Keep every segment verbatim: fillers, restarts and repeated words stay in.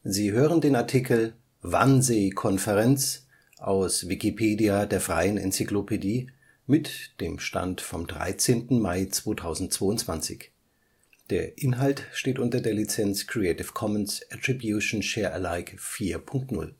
Sie hören den Artikel Wannsee-Konferenz, aus Wikipedia, der freien Enzyklopädie. Mit dem Stand vom Der Inhalt steht unter der Lizenz Creative Commons Attribution Share Alike vier Punkt null.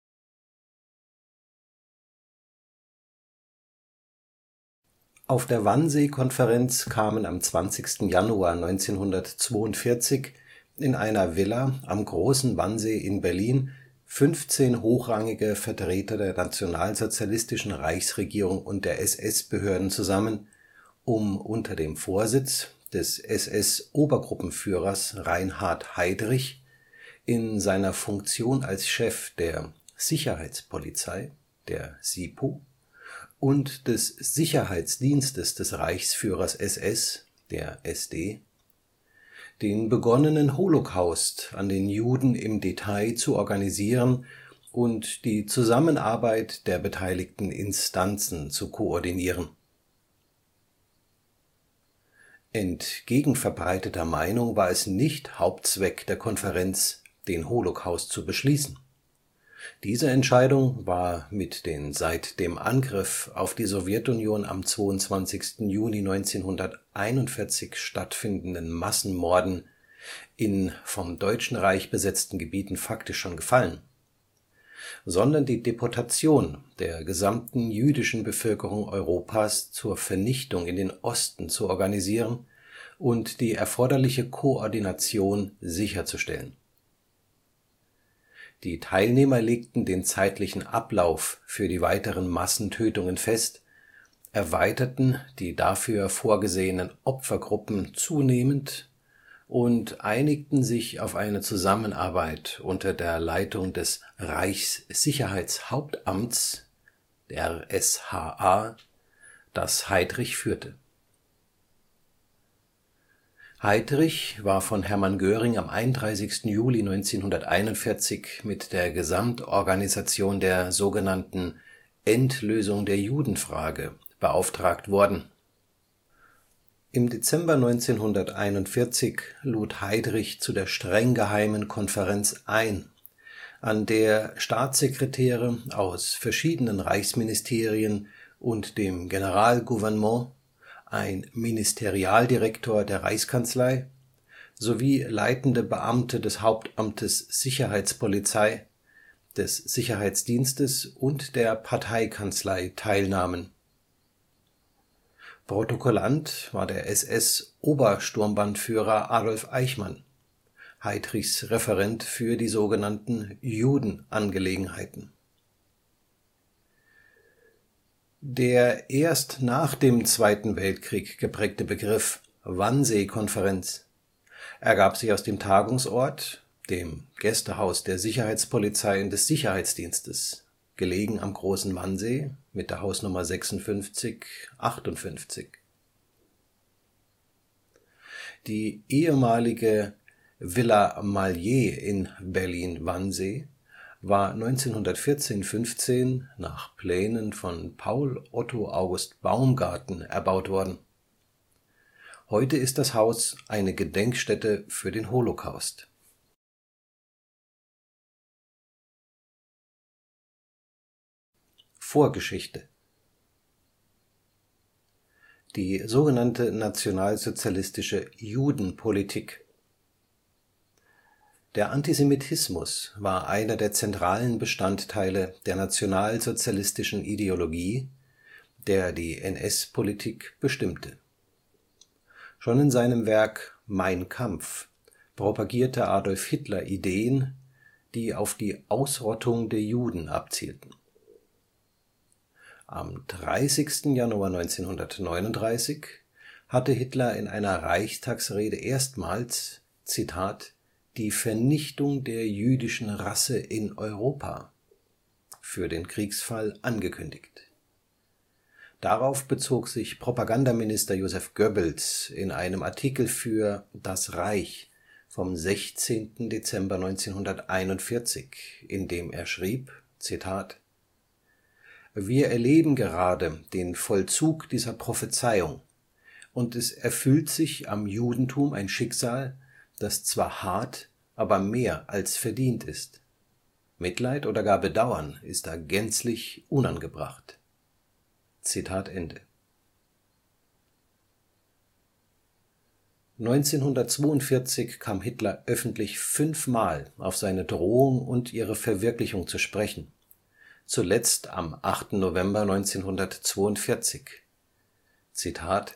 Auf der Wannsee-Konferenz kamen am zwanzigsten Januar neunzehnhundertzweiundvierzig in einer Villa am Großen Wannsee in Berlin fünfzehn hochrangige Vertreter der nationalsozialistischen Reichsregierung und der S S-Behörden zusammen, um unter dem Vorsitz des S S-Obergruppenführers Reinhard Heydrich in seiner Funktion als Chef der Sicherheitspolizei, der SiPo, und des Sicherheitsdienstes des Reichsführers S S, der S D, den begonnenen Holocaust an den Juden im Detail zu organisieren und die Zusammenarbeit der beteiligten Instanzen zu koordinieren. Entgegen verbreiteter Meinung war es nicht Hauptzweck der Konferenz, den Holocaust zu beschließen. Diese Entscheidung war mit den seit dem Angriff auf die Sowjetunion am zweiundzwanzigsten Juni neunzehnhunderteinundvierzig stattfindenden Massenmorden in vom Deutschen Reich besetzten Gebieten faktisch schon gefallen, sondern die Deportation der gesamten jüdischen Bevölkerung Europas zur Vernichtung in den Osten zu organisieren und die erforderliche Koordination sicherzustellen. Die Teilnehmer legten den zeitlichen Ablauf für die weiteren Massentötungen fest, erweiterten die dafür vorgesehenen Opfergruppen zunehmend und einigten sich auf eine Zusammenarbeit unter der Leitung des Reichssicherheitshauptamts, R S H A, das Heydrich führte. Heydrich war von Hermann Göring am einunddreißigsten Juli neunzehnhunderteinundvierzig mit der Gesamtorganisation der sogenannten Endlösung der Judenfrage beauftragt worden. Im Dezember neunzehnhunderteinundvierzig lud Heydrich zu der streng geheimen Konferenz ein, an der Staatssekretäre aus verschiedenen Reichsministerien und dem Generalgouvernement, ein Ministerialdirektor der Reichskanzlei sowie leitende Beamte des Hauptamtes Sicherheitspolizei, des Sicherheitsdienstes und der Parteikanzlei teilnahmen. Protokollant war der S S-Obersturmbannführer Adolf Eichmann, Heydrichs Referent für die sogenannten Judenangelegenheiten. Der erst nach dem Zweiten Weltkrieg geprägte Begriff Wannsee-Konferenz ergab sich aus dem Tagungsort, dem Gästehaus der Sicherheitspolizei und des Sicherheitsdienstes, gelegen am Großen Wannsee mit der Hausnummer sechsundfünfzig achtundfünfzig. Die ehemalige Villa Mallier in Berlin-Wannsee war neunzehnhundertvierzehn fünfzehn nach Plänen von Paul Otto August Baumgarten erbaut worden. Heute ist das Haus eine Gedenkstätte für den Holocaust. Vorgeschichte. Die sogenannte nationalsozialistische Judenpolitik. Der Antisemitismus war einer der zentralen Bestandteile der nationalsozialistischen Ideologie, der die N S-Politik bestimmte. Schon in seinem Werk Mein Kampf propagierte Adolf Hitler Ideen, die auf die Ausrottung der Juden abzielten. Am dreißigsten Januar neunzehnhundertneununddreißig hatte Hitler in einer Reichstagsrede erstmals, Zitat, die Vernichtung der jüdischen Rasse in Europa für den Kriegsfall angekündigt. Darauf bezog sich Propagandaminister Joseph Goebbels in einem Artikel für Das Reich vom sechzehnten Dezember neunzehnhunderteinundvierzig, in dem er schrieb, Zitat, Wir erleben gerade den Vollzug dieser Prophezeiung, und es erfüllt sich am Judentum ein Schicksal, das zwar hart, aber mehr als verdient ist. Mitleid oder gar Bedauern ist da gänzlich unangebracht. Zitat Ende. neunzehnhundertzweiundvierzig kam Hitler öffentlich fünfmal auf seine Drohung und ihre Verwirklichung zu sprechen, zuletzt am achten November neunzehnhundertzweiundvierzig. Zitat: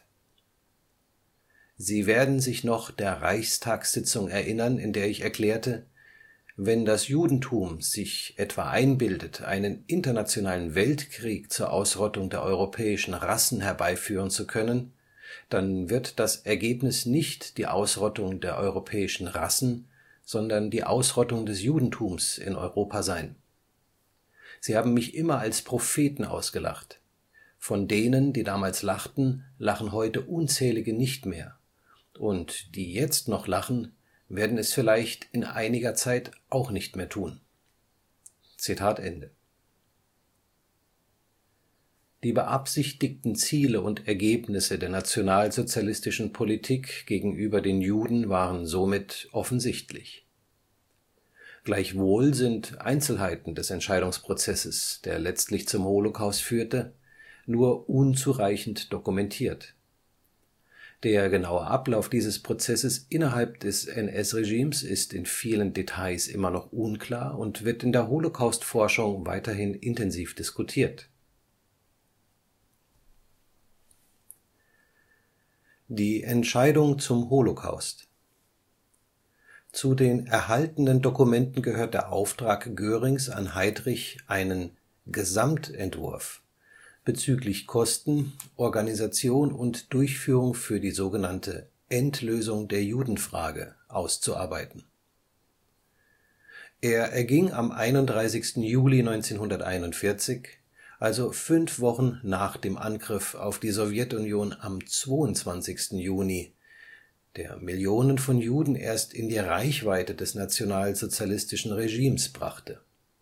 Sie werden sich noch der Reichstagssitzung erinnern, in der ich erklärte, wenn das Judentum sich etwa einbildet, einen internationalen Weltkrieg zur Ausrottung der europäischen Rassen herbeiführen zu können, dann wird das Ergebnis nicht die Ausrottung der europäischen Rassen, sondern die Ausrottung des Judentums in Europa sein. Sie haben mich immer als Propheten ausgelacht. Von denen, die damals lachten, lachen heute unzählige nicht mehr. Und die jetzt noch lachen, werden es vielleicht in einiger Zeit auch nicht mehr tun. Zitat Ende. Die beabsichtigten Ziele und Ergebnisse der nationalsozialistischen Politik gegenüber den Juden waren somit offensichtlich. Gleichwohl sind Einzelheiten des Entscheidungsprozesses, der letztlich zum Holocaust führte, nur unzureichend dokumentiert. Der genaue Ablauf dieses Prozesses innerhalb des N S-Regimes ist in vielen Details immer noch unklar und wird in der Holocaust-Forschung weiterhin intensiv diskutiert. Die Entscheidung zum Holocaust. Zu den erhaltenen Dokumenten gehört der Auftrag Görings an Heydrich, einen Gesamtentwurf bezüglich Kosten, Organisation und Durchführung für die sogenannte Endlösung der Judenfrage auszuarbeiten. Er erging am einunddreißigsten Juli neunzehnhunderteinundvierzig, also fünf Wochen nach dem Angriff auf die Sowjetunion am zweiundzwanzigsten Juni, der Millionen von Juden erst in die Reichweite des nationalsozialistischen Regimes brachte.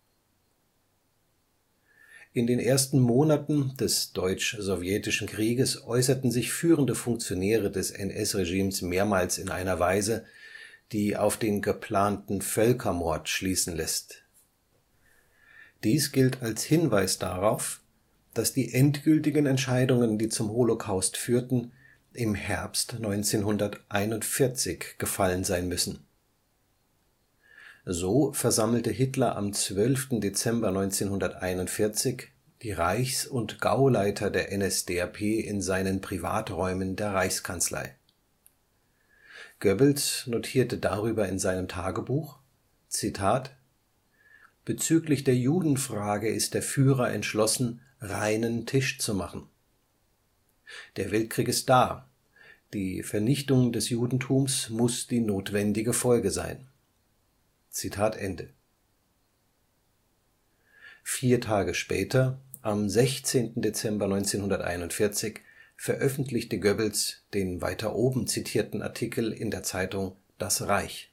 In den ersten Monaten des Deutsch-Sowjetischen Krieges äußerten sich führende Funktionäre des N S-Regimes mehrmals in einer Weise, die auf den geplanten Völkermord schließen lässt. Dies gilt als Hinweis darauf, dass die endgültigen Entscheidungen, die zum Holocaust führten, im Herbst neunzehnhunderteinundvierzig gefallen sein müssen. So versammelte Hitler am zwölften Dezember neunzehnhunderteinundvierzig die Reichs - und Gauleiter der N S D A P in seinen Privaträumen der Reichskanzlei. Goebbels notierte darüber in seinem Tagebuch: Zitat: Bezüglich der Judenfrage ist der Führer entschlossen, reinen Tisch zu machen. Der Weltkrieg ist da. Die Vernichtung des Judentums muss die notwendige Folge sein. Zitat Ende. Vier Tage später, am sechzehnten Dezember neunzehnhunderteinundvierzig, veröffentlichte Goebbels den weiter oben zitierten Artikel in der Zeitung Das Reich.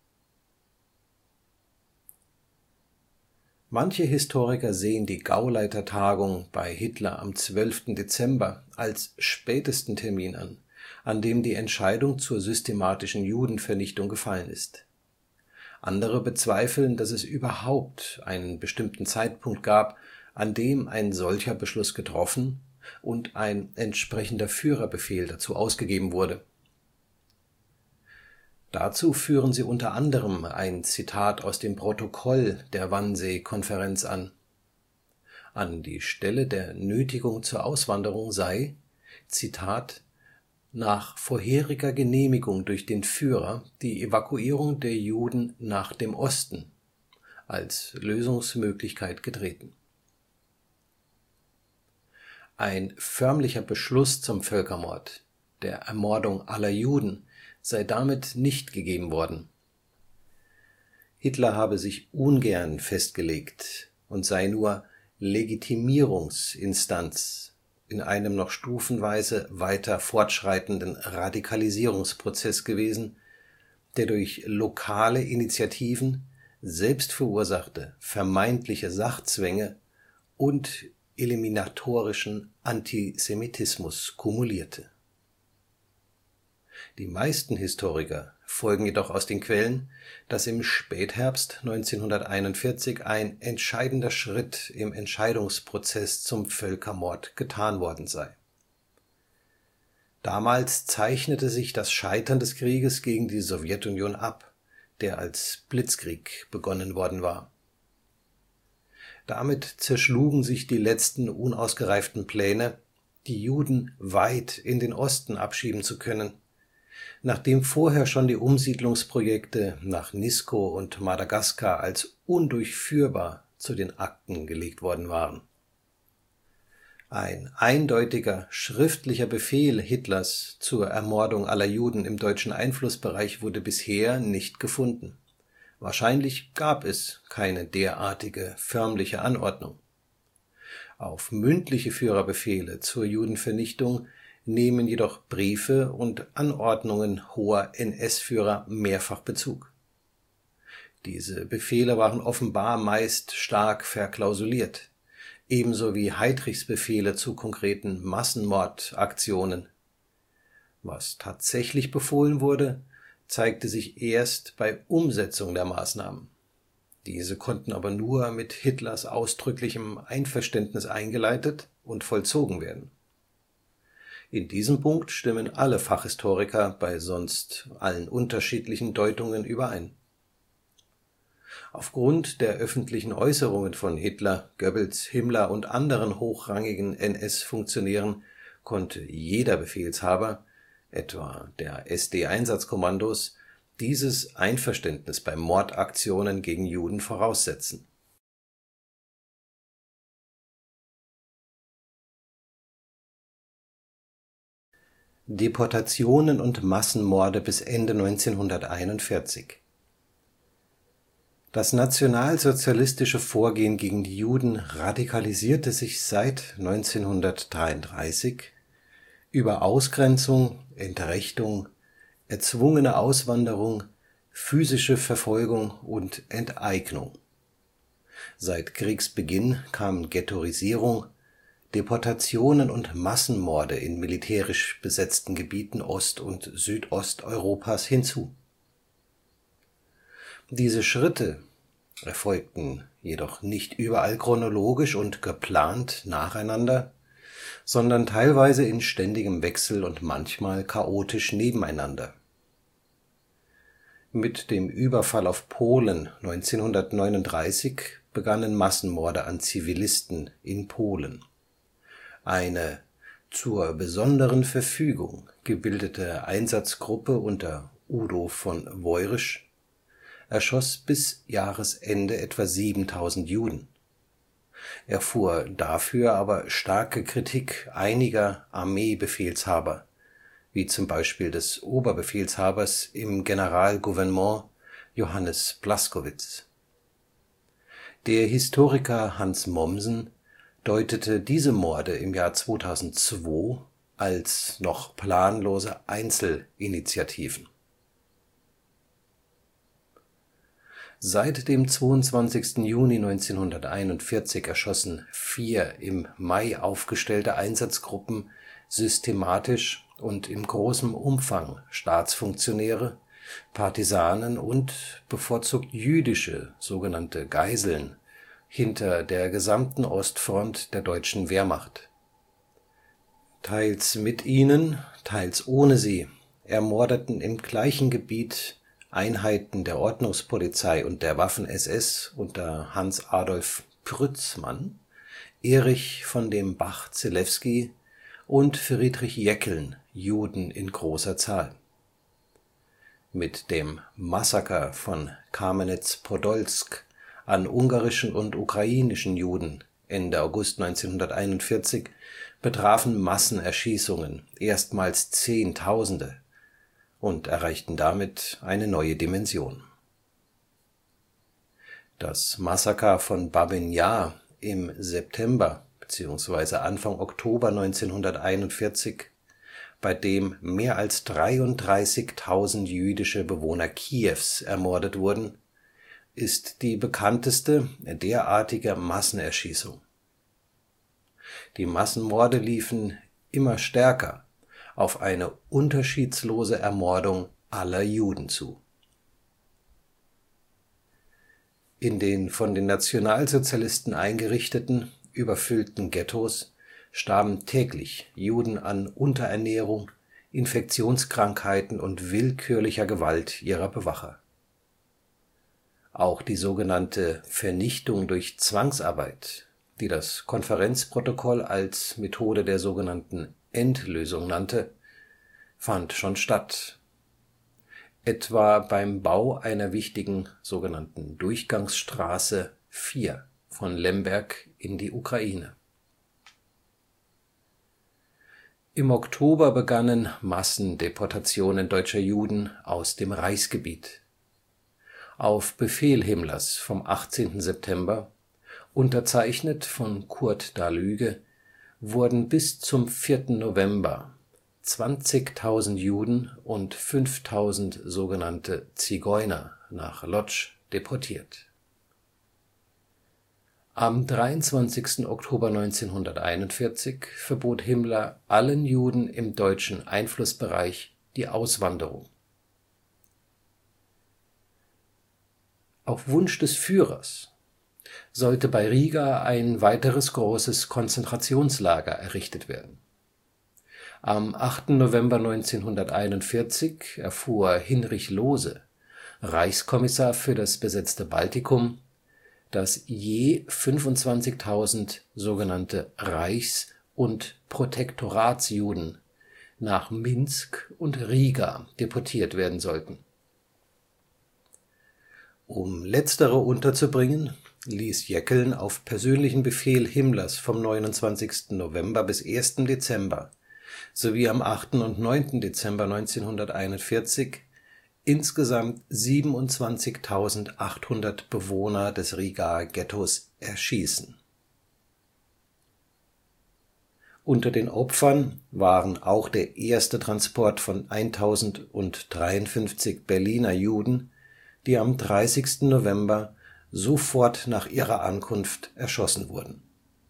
Manche Historiker sehen die Gauleitertagung bei Hitler am zwölften Dezember als spätesten Termin an, an dem die Entscheidung zur systematischen Judenvernichtung gefallen ist. Andere bezweifeln, dass es überhaupt einen bestimmten Zeitpunkt gab, an dem ein solcher Beschluss getroffen und ein entsprechender Führerbefehl dazu ausgegeben wurde. Dazu führen sie unter anderem ein Zitat aus dem Protokoll der Wannsee-Konferenz an. An die Stelle der Nötigung zur Auswanderung sei, Zitat, nach vorheriger Genehmigung durch den Führer die Evakuierung der Juden nach dem Osten als Lösungsmöglichkeit getreten. Ein förmlicher Beschluss zum Völkermord, der Ermordung aller Juden, sei damit nicht gegeben worden. Hitler habe sich ungern festgelegt und sei nur Legitimierungsinstanz in einem noch stufenweise weiter fortschreitenden Radikalisierungsprozess gewesen, der durch lokale Initiativen, selbstverursachte vermeintliche Sachzwänge und eliminatorischen Antisemitismus kumulierte. Die meisten Historiker folgen jedoch aus den Quellen, dass im Spätherbst neunzehnhunderteinundvierzig ein entscheidender Schritt im Entscheidungsprozess zum Völkermord getan worden sei. Damals zeichnete sich das Scheitern des Krieges gegen die Sowjetunion ab, der als Blitzkrieg begonnen worden war. Damit zerschlugen sich die letzten unausgereiften Pläne, die Juden weit in den Osten abschieben zu können, nachdem vorher schon die Umsiedlungsprojekte nach Nisko und Madagaskar als undurchführbar zu den Akten gelegt worden waren. Ein eindeutiger schriftlicher Befehl Hitlers zur Ermordung aller Juden im deutschen Einflussbereich wurde bisher nicht gefunden. Wahrscheinlich gab es keine derartige förmliche Anordnung. Auf mündliche Führerbefehle zur Judenvernichtung nehmen jedoch Briefe und Anordnungen hoher N S-Führer mehrfach Bezug. Diese Befehle waren offenbar meist stark verklausuliert, ebenso wie Heydrichs Befehle zu konkreten Massenmordaktionen. Was tatsächlich befohlen wurde, zeigte sich erst bei Umsetzung der Maßnahmen. Diese konnten aber nur mit Hitlers ausdrücklichem Einverständnis eingeleitet und vollzogen werden. In diesem Punkt stimmen alle Fachhistoriker bei sonst allen unterschiedlichen Deutungen überein. Aufgrund der öffentlichen Äußerungen von Hitler, Goebbels, Himmler und anderen hochrangigen N S-Funktionären konnte jeder Befehlshaber, etwa der S D-Einsatzkommandos, dieses Einverständnis bei Mordaktionen gegen Juden voraussetzen. Deportationen und Massenmorde bis Ende neunzehnhunderteinundvierzig. Das nationalsozialistische Vorgehen gegen die Juden radikalisierte sich seit neunzehnhundertdreiunddreißig über Ausgrenzung, Entrechtung, erzwungene Auswanderung, physische Verfolgung und Enteignung. Seit Kriegsbeginn kamen Ghettoisierung, Deportationen und Massenmorde in militärisch besetzten Gebieten Ost- und Südosteuropas hinzu. Diese Schritte erfolgten jedoch nicht überall chronologisch und geplant nacheinander, sondern teilweise in ständigem Wechsel und manchmal chaotisch nebeneinander. Mit dem Überfall auf Polen neunzehnhundertneununddreißig begannen Massenmorde an Zivilisten in Polen. Eine zur besonderen Verfügung gebildete Einsatzgruppe unter Udo von Woyrisch erschoss bis Jahresende etwa siebentausend Juden. Er erfuhr dafür aber starke Kritik einiger Armeebefehlshaber, wie zum Beispiel des Oberbefehlshabers im Generalgouvernement Johannes Blaskowitz. Der Historiker Hans Mommsen deutete diese Morde im Jahr zweitausendzwei als noch planlose Einzelinitiativen. Seit dem zweiundzwanzigsten Juni neunzehnhunderteinundvierzig erschossen vier im Mai aufgestellte Einsatzgruppen systematisch und in großem Umfang Staatsfunktionäre, Partisanen und bevorzugt jüdische sogenannte Geiseln hinter der gesamten Ostfront der deutschen Wehrmacht. Teils mit ihnen, teils ohne sie ermordeten im gleichen Gebiet Einheiten der Ordnungspolizei und der Waffen-S S unter Hans Adolf Prützmann, Erich von dem Bach-Zelewski und Friedrich Jeckeln Juden in großer Zahl. Mit dem Massaker von Kamenetz-Podolsk an ungarischen und ukrainischen Juden Ende August neunzehnhunderteinundvierzig betrafen Massenerschießungen erstmals Zehntausende und erreichten damit eine neue Dimension. Das Massaker von Babin Jar im September bzw. Anfang Oktober neunzehnhunderteinundvierzig, bei dem mehr als dreiunddreißigtausend jüdische Bewohner Kiews ermordet wurden, ist die bekannteste derartige Massenerschießung. Die Massenmorde liefen immer stärker auf eine unterschiedslose Ermordung aller Juden zu. In den von den Nationalsozialisten eingerichteten, überfüllten Ghettos starben täglich Juden an Unterernährung, Infektionskrankheiten und willkürlicher Gewalt ihrer Bewacher. Auch die sogenannte Vernichtung durch Zwangsarbeit, die das Konferenzprotokoll als Methode der sogenannten Endlösung nannte, fand schon statt, etwa beim Bau einer wichtigen sogenannten Durchgangsstraße vier von Lemberg in die Ukraine. Im Oktober begannen Massendeportationen deutscher Juden aus dem Reichsgebiet. Auf Befehl Himmlers vom achtzehnten September, unterzeichnet von Kurt Dahlüge, wurden bis zum vierten November zwanzigtausend Juden und fünftausend sogenannte Zigeuner nach Lodz deportiert. Am dreiundzwanzigsten Oktober neunzehnhunderteinundvierzig verbot Himmler allen Juden im deutschen Einflussbereich die Auswanderung. Auf Wunsch des Führers sollte bei Riga ein weiteres großes Konzentrationslager errichtet werden. Am achten November neunzehnhunderteinundvierzig erfuhr Hinrich Lohse, Reichskommissar für das besetzte Baltikum, dass je fünfundzwanzigtausend sogenannte Reichs - und Protektoratsjuden nach Minsk und Riga deportiert werden sollten. Um letztere unterzubringen, ließ Jeckeln auf persönlichen Befehl Himmlers vom neunundzwanzigsten November bis ersten Dezember sowie am achten und neunten Dezember neunzehnhunderteinundvierzig insgesamt siebenundzwanzigtausendachthundert Bewohner des Rigaer Ghettos erschießen. Unter den Opfern waren auch der erste Transport von eintausenddreiundfünfzig Berliner Juden, die am dreißigsten November sofort nach ihrer Ankunft erschossen wurden.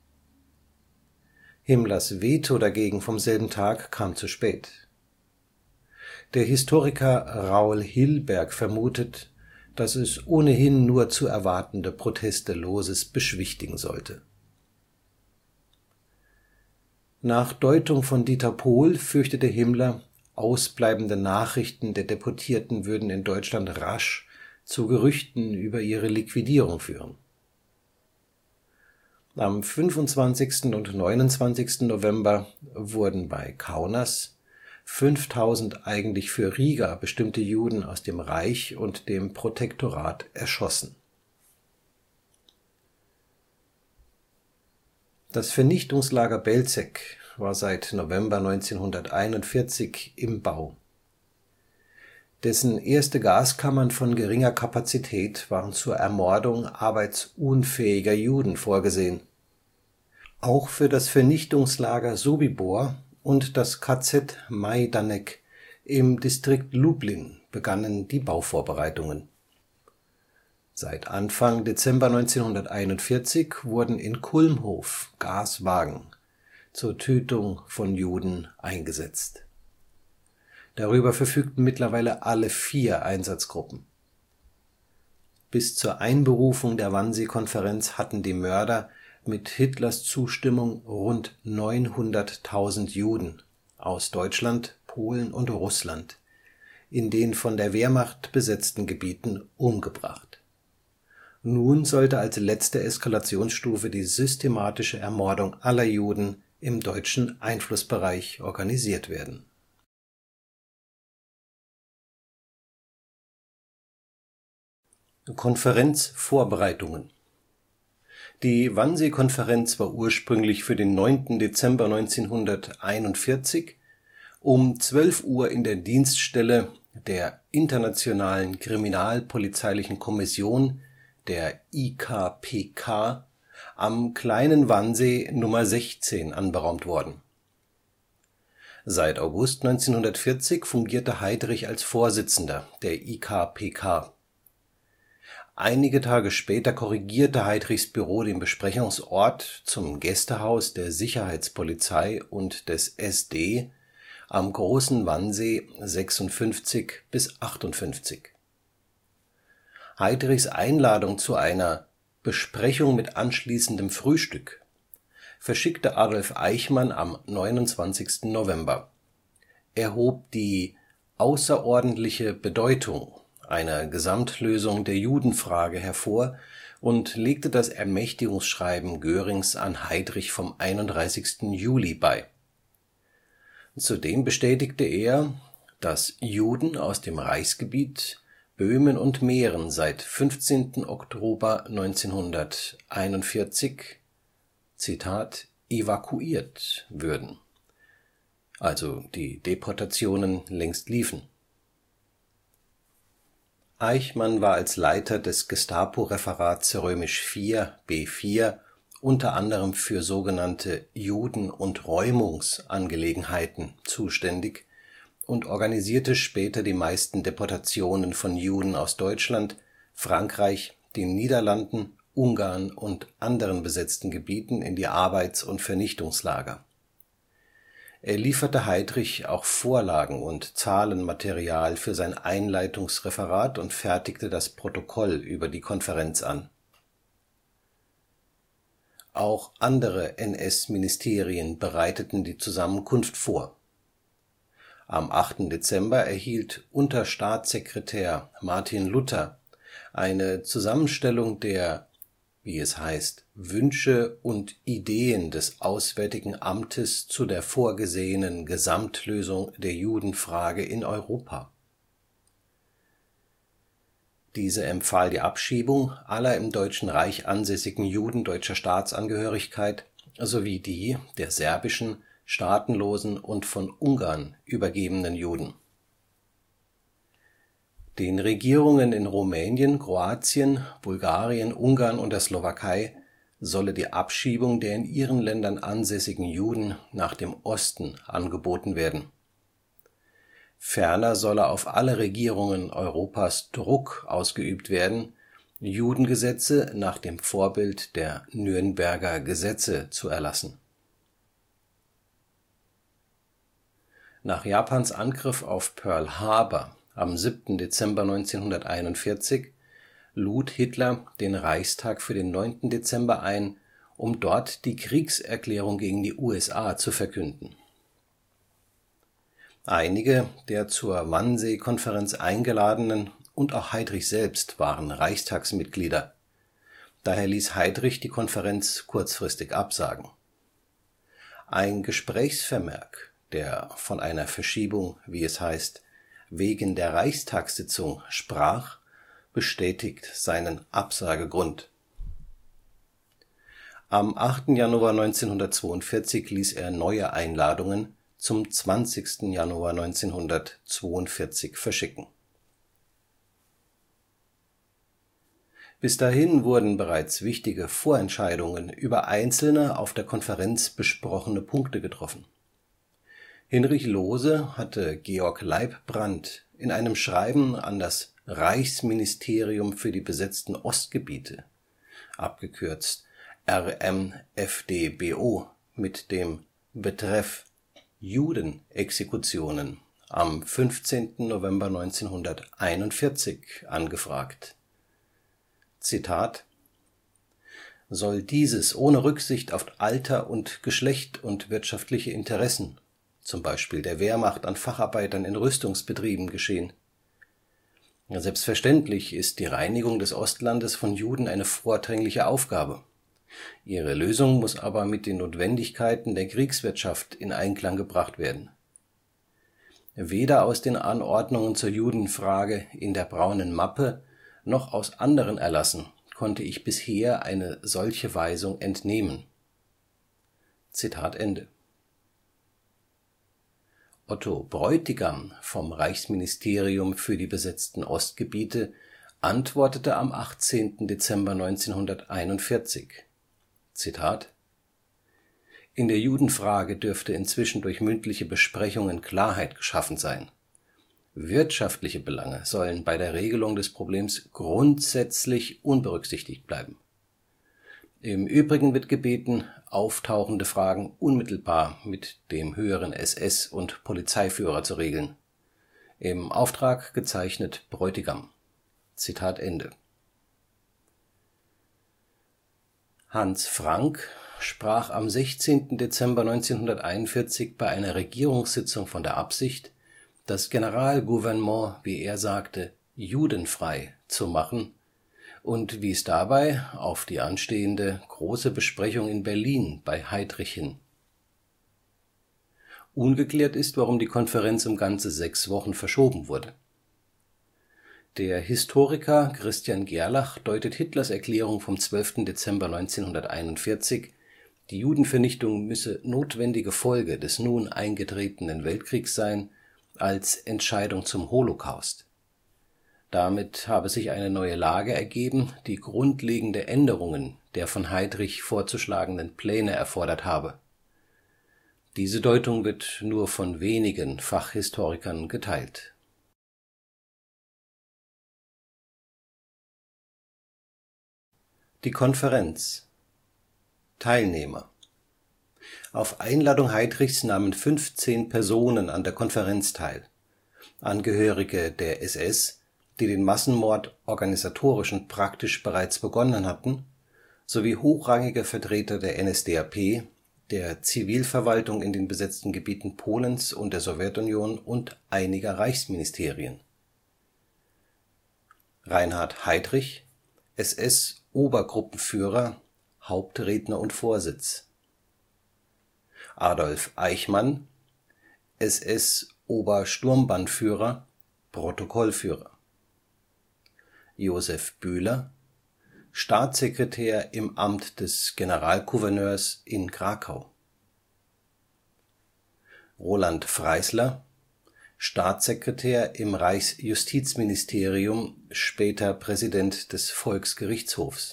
Himmlers Veto dagegen vom selben Tag kam zu spät. Der Historiker Raul Hilberg vermutet, dass es ohnehin nur zu erwartende Proteste Lohses beschwichtigen sollte. Nach Deutung von Dieter Pohl fürchtete Himmler, ausbleibende Nachrichten der Deportierten würden in Deutschland rasch zu Gerüchten über ihre Liquidierung führen. Am fünfundzwanzigsten und neunundzwanzigsten November wurden bei Kaunas fünftausend eigentlich für Riga bestimmte Juden aus dem Reich und dem Protektorat erschossen. Das Vernichtungslager Belzec war seit November neunzehnhunderteinundvierzig im Bau. Dessen erste Gaskammern von geringer Kapazität waren zur Ermordung arbeitsunfähiger Juden vorgesehen. Auch für das Vernichtungslager Sobibór und das K Z Majdanek im Distrikt Lublin begannen die Bauvorbereitungen. Seit Anfang Dezember neunzehnhunderteinundvierzig wurden in Kulmhof Gaswagen zur Tötung von Juden eingesetzt. Darüber verfügten mittlerweile alle vier Einsatzgruppen. Bis zur Einberufung der Wannsee-Konferenz hatten die Mörder mit Hitlers Zustimmung rund neunhunderttausend Juden aus Deutschland, Polen und Russland in den von der Wehrmacht besetzten Gebieten umgebracht. Nun sollte als letzte Eskalationsstufe die systematische Ermordung aller Juden im deutschen Einflussbereich organisiert werden. Konferenzvorbereitungen. Die Wannsee-Konferenz war ursprünglich für den neunten Dezember neunzehnhunderteinundvierzig um zwölf Uhr in der Dienststelle der Internationalen Kriminalpolizeilichen Kommission, der I K P K, am Kleinen Wannsee Nummer sechzehn anberaumt worden. Seit August neunzehnhundertvierzig fungierte Heydrich als Vorsitzender der I K P K. Einige Tage später korrigierte Heydrichs Büro den Besprechungsort zum Gästehaus der Sicherheitspolizei und des S D am Großen Wannsee sechsundfünfzig bis achtundfünfzig. Heydrichs Einladung zu einer „ Besprechung mit anschließendem Frühstück “verschickte Adolf Eichmann am neunundzwanzigsten November. Er hob die „ außerordentliche Bedeutung “einer Gesamtlösung der Judenfrage hervor und legte das Ermächtigungsschreiben Görings an Heydrich vom einunddreißigsten Juli bei. Zudem bestätigte er, dass Juden aus dem Reichsgebiet Böhmen und Mähren seit fünfzehnten Oktober neunzehnhunderteinundvierzig „ evakuiert “würden, also die Deportationen längst liefen. Eichmann war als Leiter des Gestapo-Referats vier B vier unter anderem für sogenannte Juden - und Räumungsangelegenheiten zuständig und organisierte später die meisten Deportationen von Juden aus Deutschland, Frankreich, den Niederlanden, Ungarn und anderen besetzten Gebieten in die Arbeits - und Vernichtungslager. Er lieferte Heydrich auch Vorlagen und Zahlenmaterial für sein Einleitungsreferat und fertigte das Protokoll über die Konferenz an. Auch andere N S-Ministerien bereiteten die Zusammenkunft vor. Am achten Dezember erhielt Unterstaatssekretär Martin Luther eine Zusammenstellung der, wie es heißt, Wünsche und Ideen des Auswärtigen Amtes zu der vorgesehenen Gesamtlösung der Judenfrage in Europa. Diese empfahl die Abschiebung aller im Deutschen Reich ansässigen Juden deutscher Staatsangehörigkeit sowie die der serbischen, staatenlosen und von Ungarn übergebenen Juden. Den Regierungen in Rumänien, Kroatien, Bulgarien, Ungarn und der Slowakei solle die Abschiebung der in ihren Ländern ansässigen Juden nach dem Osten angeboten werden. Ferner solle auf alle Regierungen Europas Druck ausgeübt werden, Judengesetze nach dem Vorbild der Nürnberger Gesetze zu erlassen. Nach Japans Angriff auf Pearl Harbor am siebten Dezember neunzehnhunderteinundvierzig lud Hitler den Reichstag für den neunten Dezember ein, um dort die Kriegserklärung gegen die U S A zu verkünden. Einige der zur Wannsee-Konferenz Eingeladenen und auch Heydrich selbst waren Reichstagsmitglieder. Daher ließ Heydrich die Konferenz kurzfristig absagen. Ein Gesprächsvermerk, der von einer Verschiebung, wie es heißt, wegen der Reichstagssitzung sprach, bestätigt seinen Absagegrund. Am achten Januar neunzehnhundertzweiundvierzig ließ er neue Einladungen zum zwanzigsten Januar neunzehnhundertzweiundvierzig verschicken. Bis dahin wurden bereits wichtige Vorentscheidungen über einzelne auf der Konferenz besprochene Punkte getroffen. Hinrich Lohse hatte Georg Leibbrandt in einem Schreiben an das Reichsministerium für die besetzten Ostgebiete, abgekürzt R M F D B O, mit dem Betreff Judenexekutionen am fünfzehnten November neunzehnhunderteinundvierzig angefragt. Zitat: Soll dieses ohne Rücksicht auf Alter und Geschlecht und wirtschaftliche Interessen, zum Beispiel der Wehrmacht an Facharbeitern in Rüstungsbetrieben, geschehen? Selbstverständlich ist die Reinigung des Ostlandes von Juden eine vordringliche Aufgabe. Ihre Lösung muss aber mit den Notwendigkeiten der Kriegswirtschaft in Einklang gebracht werden. Weder aus den Anordnungen zur Judenfrage in der Braunen Mappe noch aus anderen Erlassen konnte ich bisher eine solche Weisung entnehmen. Zitat Ende. Otto Bräutigam vom Reichsministerium für die besetzten Ostgebiete antwortete am achtzehnten Dezember neunzehnhunderteinundvierzig: Zitat: In der Judenfrage dürfte inzwischen durch mündliche Besprechungen Klarheit geschaffen sein. Wirtschaftliche Belange sollen bei der Regelung des Problems grundsätzlich unberücksichtigt bleiben. Im Übrigen wird gebeten, auftauchende Fragen unmittelbar mit dem höheren S S - und Polizeiführer zu regeln. Im Auftrag gezeichnet Bräutigam. Zitat Ende. Hans Frank sprach am sechzehnten Dezember neunzehnhunderteinundvierzig bei einer Regierungssitzung von der Absicht, das Generalgouvernement, wie er sagte, judenfrei zu machen, und wies dabei auf die anstehende große Besprechung in Berlin bei Heydrich hin. Ungeklärt ist, warum die Konferenz um ganze sechs Wochen verschoben wurde. Der Historiker Christian Gerlach deutet Hitlers Erklärung vom zwölften Dezember neunzehnhunderteinundvierzig, die Judenvernichtung müsse notwendige Folge des nun eingetretenen Weltkriegs sein, als Entscheidung zum Holocaust. Damit habe sich eine neue Lage ergeben, die grundlegende Änderungen der von Heydrich vorzuschlagenden Pläne erfordert habe. Diese Deutung wird nur von wenigen Fachhistorikern geteilt. Die Konferenz. Teilnehmer. Auf Einladung Heydrichs nahmen fünfzehn Personen an der Konferenz teil. Angehörige der S S, die den Massenmord organisatorisch und praktisch bereits begonnen hatten, sowie hochrangige Vertreter der N S D A P, der Zivilverwaltung in den besetzten Gebieten Polens und der Sowjetunion und einiger Reichsministerien. Reinhard Heydrich, S S-Obergruppenführer, Hauptredner und Vorsitz. Adolf Eichmann, S S-Obersturmbannführer, Protokollführer. Josef Bühler, Staatssekretär im Amt des Generalgouverneurs in Krakau. Roland Freisler, Staatssekretär im Reichsjustizministerium, später Präsident des Volksgerichtshofs.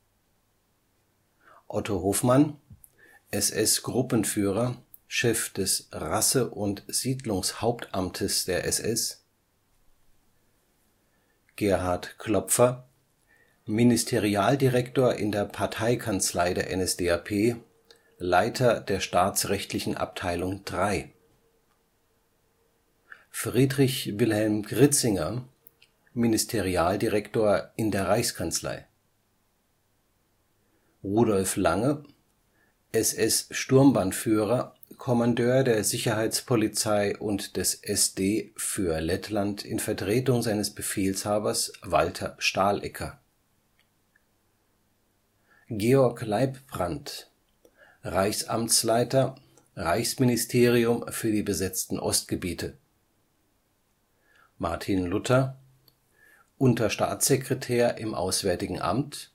Otto Hofmann, S S-Gruppenführer, Chef des Rasse- und Siedlungshauptamtes der S S. Gerhard Klopfer, Ministerialdirektor in der Parteikanzlei der N S D A P, Leiter der staatsrechtlichen Abteilung drei. Friedrich Wilhelm Gritzinger, Ministerialdirektor in der Reichskanzlei. Rudolf Lange, S S-Sturmbannführer, Kommandeur der Sicherheitspolizei und des S D für Lettland in Vertretung seines Befehlshabers Walter Stahlecker. Georg Leibbrandt, Reichsamtsleiter, Reichsministerium für die besetzten Ostgebiete. Martin Luther, Unterstaatssekretär im Auswärtigen Amt.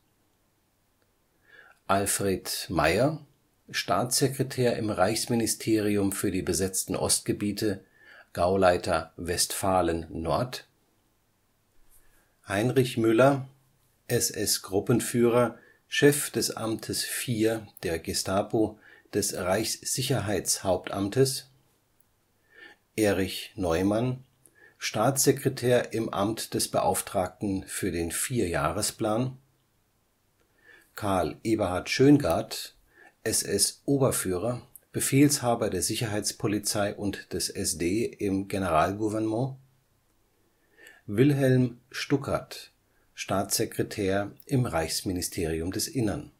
Alfred Meyer, Staatssekretär im Reichsministerium für die besetzten Ostgebiete, Gauleiter Westfalen-Nord. Heinrich Müller, S S-Gruppenführer, Chef des Amtes vier der Gestapo des Reichssicherheitshauptamtes. Erich Neumann, Staatssekretär im Amt des Beauftragten für den Vierjahresplan. Karl Eberhard Schöngard, S S-Oberführer, Befehlshaber der Sicherheitspolizei und des S D im Generalgouvernement. Wilhelm Stuckart, Staatssekretär im Reichsministerium des Innern.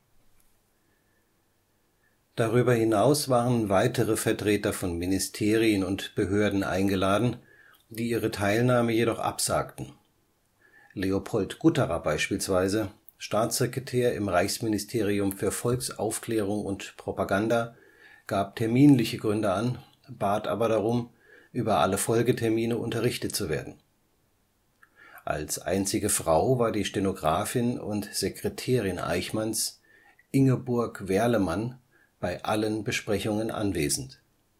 Darüber hinaus waren weitere Vertreter von Ministerien und Behörden eingeladen, die ihre Teilnahme jedoch absagten. Leopold Gutterer beispielsweise, Staatssekretär im Reichsministerium für Volksaufklärung und Propaganda, gab terminliche Gründe an, bat aber darum, über alle Folgetermine unterrichtet zu werden. Als einzige Frau war die Stenografin und Sekretärin Eichmanns, Ingeborg Werlemann, bei allen Besprechungen anwesend.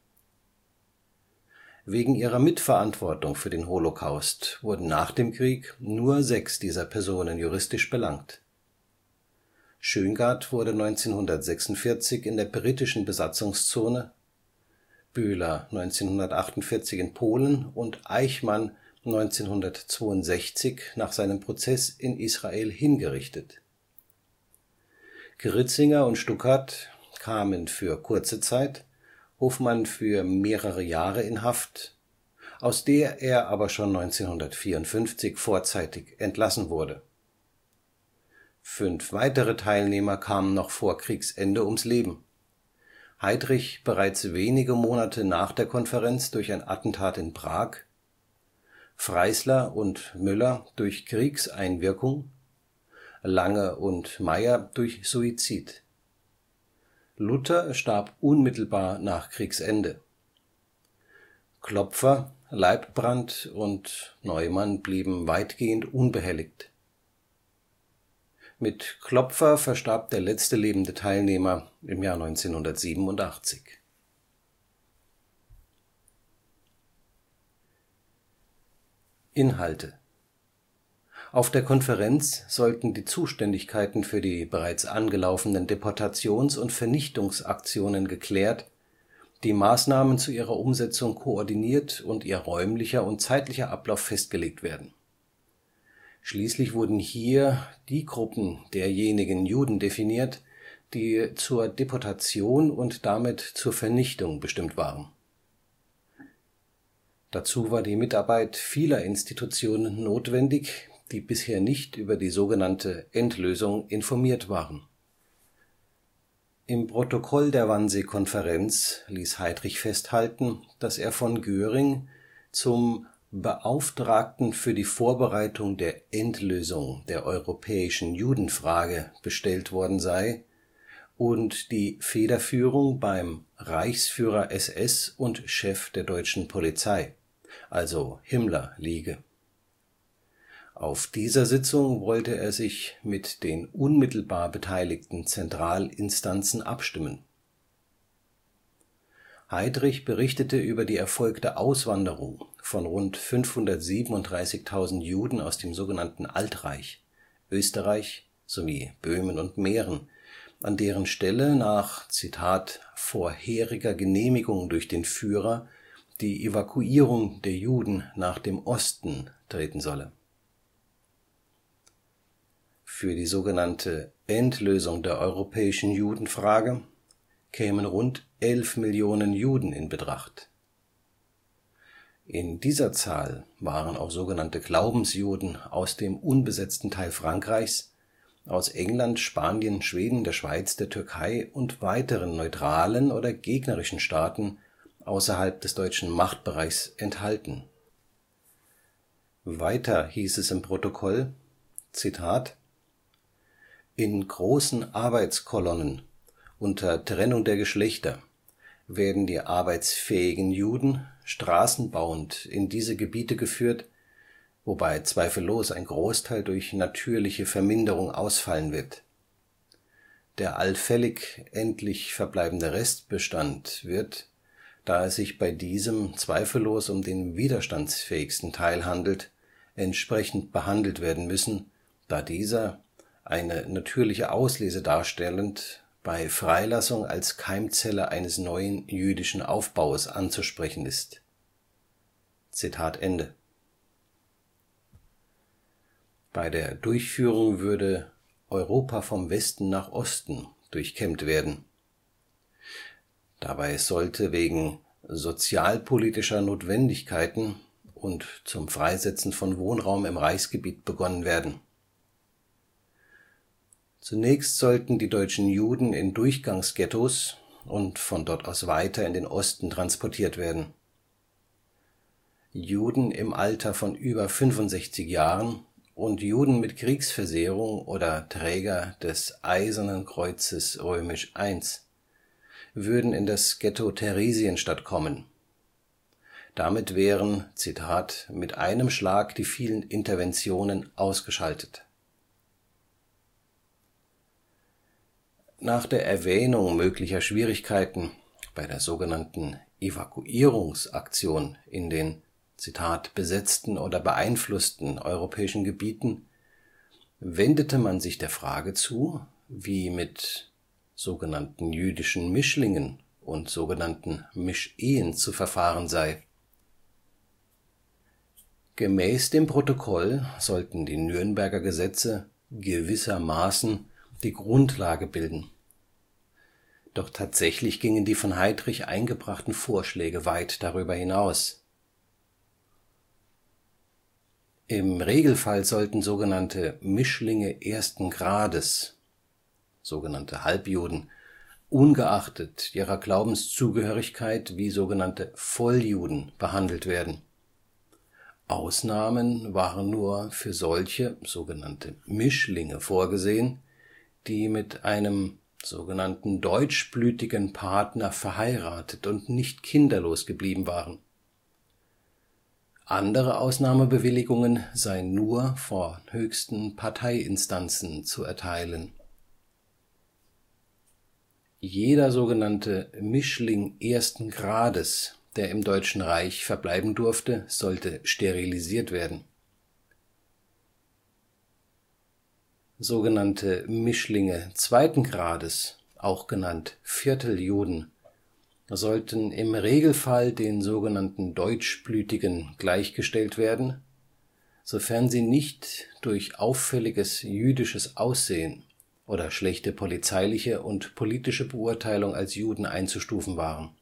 Wegen ihrer Mitverantwortung für den Holocaust wurden nach dem Krieg nur sechs dieser Personen juristisch belangt. Schöngard wurde neunzehnhundertsechsundvierzig in der britischen Besatzungszone, Bühler neunzehnhundertachtundvierzig in Polen und Eichmann neunzehnhundertzweiundsechzig nach seinem Prozess in Israel hingerichtet. Gritzinger und Stuckart kamen für kurze Zeit, Hofmann für mehrere Jahre in Haft, aus der er aber schon neunzehnhundertvierundfünfzig vorzeitig entlassen wurde. Fünf weitere Teilnehmer kamen noch vor Kriegsende ums Leben: Heydrich bereits wenige Monate nach der Konferenz durch ein Attentat in Prag, Freissler und Müller durch Kriegseinwirkung, Lange und Meyer durch Suizid. Luther starb unmittelbar nach Kriegsende. Klopfer, Leibbrandt und Neumann blieben weitgehend unbehelligt. Mit Klopfer verstarb der letzte lebende Teilnehmer im Jahr neunzehnhundertsiebenundachtzig. Inhalte: Auf der Konferenz sollten die Zuständigkeiten für die bereits angelaufenen Deportations - und Vernichtungsaktionen geklärt, die Maßnahmen zu ihrer Umsetzung koordiniert und ihr räumlicher und zeitlicher Ablauf festgelegt werden. Schließlich wurden hier die Gruppen derjenigen Juden definiert, die zur Deportation und damit zur Vernichtung bestimmt waren. Dazu war die Mitarbeit vieler Institutionen notwendig, die bisher nicht über die sogenannte Endlösung informiert waren. Im Protokoll der Wannsee-Konferenz ließ Heydrich festhalten, dass er von Göring zum Beauftragten für die Vorbereitung der Endlösung der europäischen Judenfrage bestellt worden sei und die Federführung beim Reichsführer S S und Chef der deutschen Polizei, also Himmler, liege. Auf dieser Sitzung wollte er sich mit den unmittelbar beteiligten Zentralinstanzen abstimmen. Heydrich berichtete über die erfolgte Auswanderung von rund fünfhundertsiebenunddreißigtausend Juden aus dem sogenannten Altreich, Österreich sowie Böhmen und Mähren, an deren Stelle nach Zitat vorheriger Genehmigung durch den Führer die Evakuierung der Juden nach dem Osten treten solle. Für die sogenannte Endlösung der europäischen Judenfrage kämen rund elf Millionen Juden in Betracht. In dieser Zahl waren auch sogenannte Glaubensjuden aus dem unbesetzten Teil Frankreichs, aus England, Spanien, Schweden, der Schweiz, der Türkei und weiteren neutralen oder gegnerischen Staaten außerhalb des deutschen Machtbereichs enthalten. Weiter hieß es im Protokoll, Zitat: In großen Arbeitskolonnen unter Trennung der Geschlechter werden die arbeitsfähigen Juden straßenbauend in diese Gebiete geführt, wobei zweifellos ein Großteil durch natürliche Verminderung ausfallen wird. Der allfällig endlich verbleibende Restbestand wird, da es sich bei diesem zweifellos um den widerstandsfähigsten Teil handelt, entsprechend behandelt werden müssen, da dieser, eine natürliche Auslese darstellend, bei Freilassung als Keimzelle eines neuen jüdischen Aufbaues anzusprechen ist. Zitat Ende. Bei der Durchführung würde Europa vom Westen nach Osten durchkämmt werden. Dabei sollte wegen sozialpolitischer Notwendigkeiten und zum Freisetzen von Wohnraum im Reichsgebiet begonnen werden. Zunächst sollten die deutschen Juden in Durchgangsghettos und von dort aus weiter in den Osten transportiert werden. Juden im Alter von über fünfundsechzig Jahren und Juden mit Kriegsversehrung oder Träger des Eisernen Kreuzes I würden in das Ghetto Theresienstadt kommen. Damit wären, Zitat, mit einem Schlag die vielen Interventionen ausgeschaltet. Nach der Erwähnung möglicher Schwierigkeiten bei der sogenannten Evakuierungsaktion in den, Zitat, besetzten oder beeinflussten europäischen Gebieten wendete man sich der Frage zu, wie mit sogenannten jüdischen Mischlingen und sogenannten Mischehen zu verfahren sei. Gemäß dem Protokoll sollten die Nürnberger Gesetze gewissermaßen die Grundlage bilden. Doch tatsächlich gingen die von Heydrich eingebrachten Vorschläge weit darüber hinaus. Im Regelfall sollten sogenannte Mischlinge ersten Grades, sogenannte Halbjuden, ungeachtet ihrer Glaubenszugehörigkeit wie sogenannte Volljuden behandelt werden. Ausnahmen waren nur für solche sogenannte Mischlinge vorgesehen, die mit einem sogenannten deutschblütigen Partner verheiratet und nicht kinderlos geblieben waren. Andere Ausnahmebewilligungen seien nur vor höchsten Parteiinstanzen zu erteilen. Jeder sogenannte Mischling ersten Grades, der im Deutschen Reich verbleiben durfte, sollte sterilisiert werden. Sogenannte Mischlinge zweiten Grades, auch genannt Vierteljuden, sollten im Regelfall den sogenannten Deutschblütigen gleichgestellt werden, sofern sie nicht durch auffälliges jüdisches Aussehen oder schlechte polizeiliche und politische Beurteilung als Juden einzustufen waren.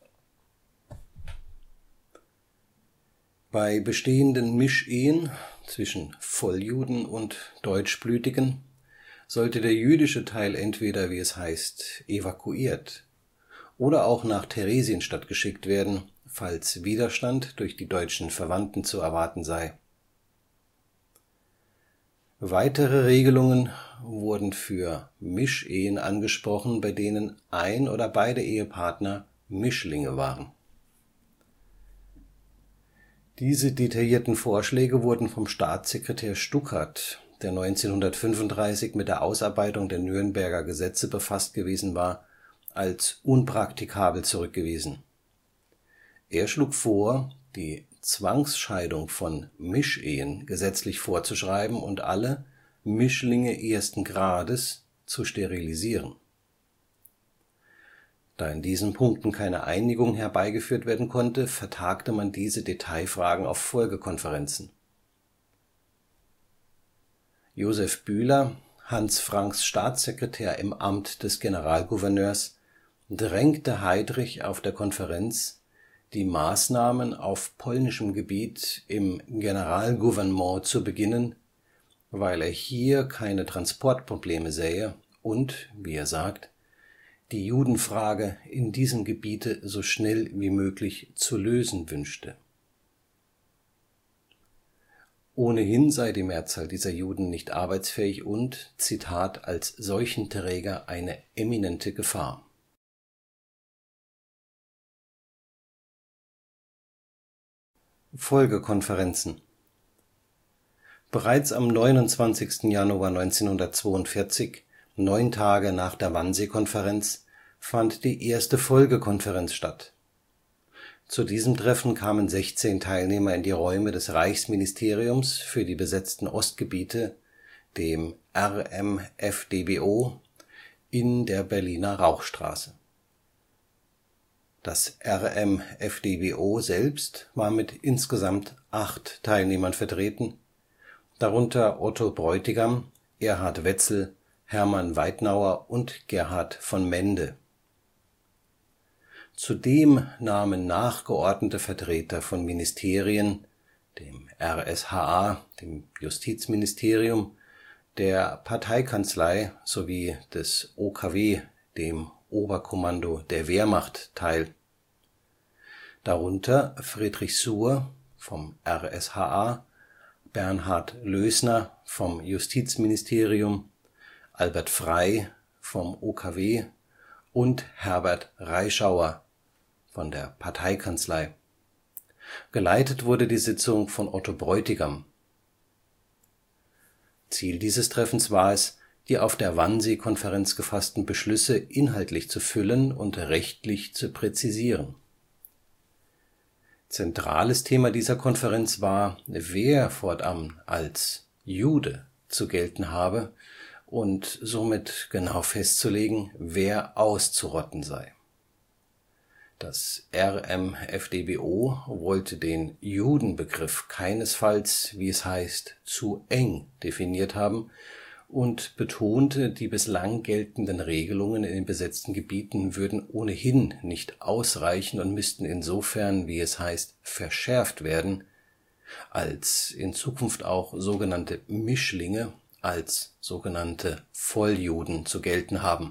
Bei bestehenden Mischehen zwischen Volljuden und Deutschblütigen sollte der jüdische Teil entweder, wie es heißt, evakuiert oder auch nach Theresienstadt geschickt werden, falls Widerstand durch die deutschen Verwandten zu erwarten sei. Weitere Regelungen wurden für Mischehen angesprochen, bei denen ein oder beide Ehepartner Mischlinge waren. Diese detaillierten Vorschläge wurden vom Staatssekretär Stuckart, der neunzehnhundertfünfunddreißig mit der Ausarbeitung der Nürnberger Gesetze befasst gewesen war, als unpraktikabel zurückgewiesen. Er schlug vor, die Zwangsscheidung von Mischehen gesetzlich vorzuschreiben und alle Mischlinge ersten Grades zu sterilisieren. Da in diesen Punkten keine Einigung herbeigeführt werden konnte, vertagte man diese Detailfragen auf Folgekonferenzen. Josef Bühler, Hans Francks Staatssekretär im Amt des Generalgouverneurs, drängte Heydrich auf der Konferenz, die Maßnahmen auf polnischem Gebiet im Generalgouvernement zu beginnen, weil er hier keine Transportprobleme sähe und, wie er sagt, die Judenfrage in diesem Gebiete so schnell wie möglich zu lösen wünschte. Ohnehin sei die Mehrzahl dieser Juden nicht arbeitsfähig und, Zitat, als Seuchenträger eine eminente Gefahr. Folgekonferenzen. Bereits am neunundzwanzigsten Januar neunzehnhundertzweiundvierzig, neun Tage nach der Wannsee-Konferenz, fand die erste Folgekonferenz statt. Zu diesem Treffen kamen sechzehn Teilnehmer in die Räume des Reichsministeriums für die besetzten Ostgebiete, dem R M F D B O, in der Berliner Rauchstraße. Das R M F D B O selbst war mit insgesamt acht Teilnehmern vertreten, darunter Otto Bräutigam, Erhard Wetzel, Hermann Weitnauer und Gerhard von Mende. Zudem nahmen nachgeordnete Vertreter von Ministerien, dem R S H A, dem Justizministerium, der Parteikanzlei sowie des O K W, dem Oberkommando der Wehrmacht, teil. Darunter Friedrich Suhr vom R S H A, Bernhard Lösner vom Justizministerium, Albert Frey vom O K W und Herbert Reischauer von der Parteikanzlei. Geleitet wurde die Sitzung von Otto Bräutigam. Ziel dieses Treffens war es, die auf der Wannsee-Konferenz gefassten Beschlüsse inhaltlich zu füllen und rechtlich zu präzisieren. Zentrales Thema dieser Konferenz war, wer fortan als Jude zu gelten habe und somit genau festzulegen, wer auszurotten sei. Das R M F D B O wollte den Judenbegriff keinesfalls, wie es heißt, zu eng definiert haben und betonte, die bislang geltenden Regelungen in den besetzten Gebieten würden ohnehin nicht ausreichen und müssten insofern, wie es heißt, verschärft werden, als in Zukunft auch sogenannte Mischlinge als sogenannte Volljuden zu gelten haben.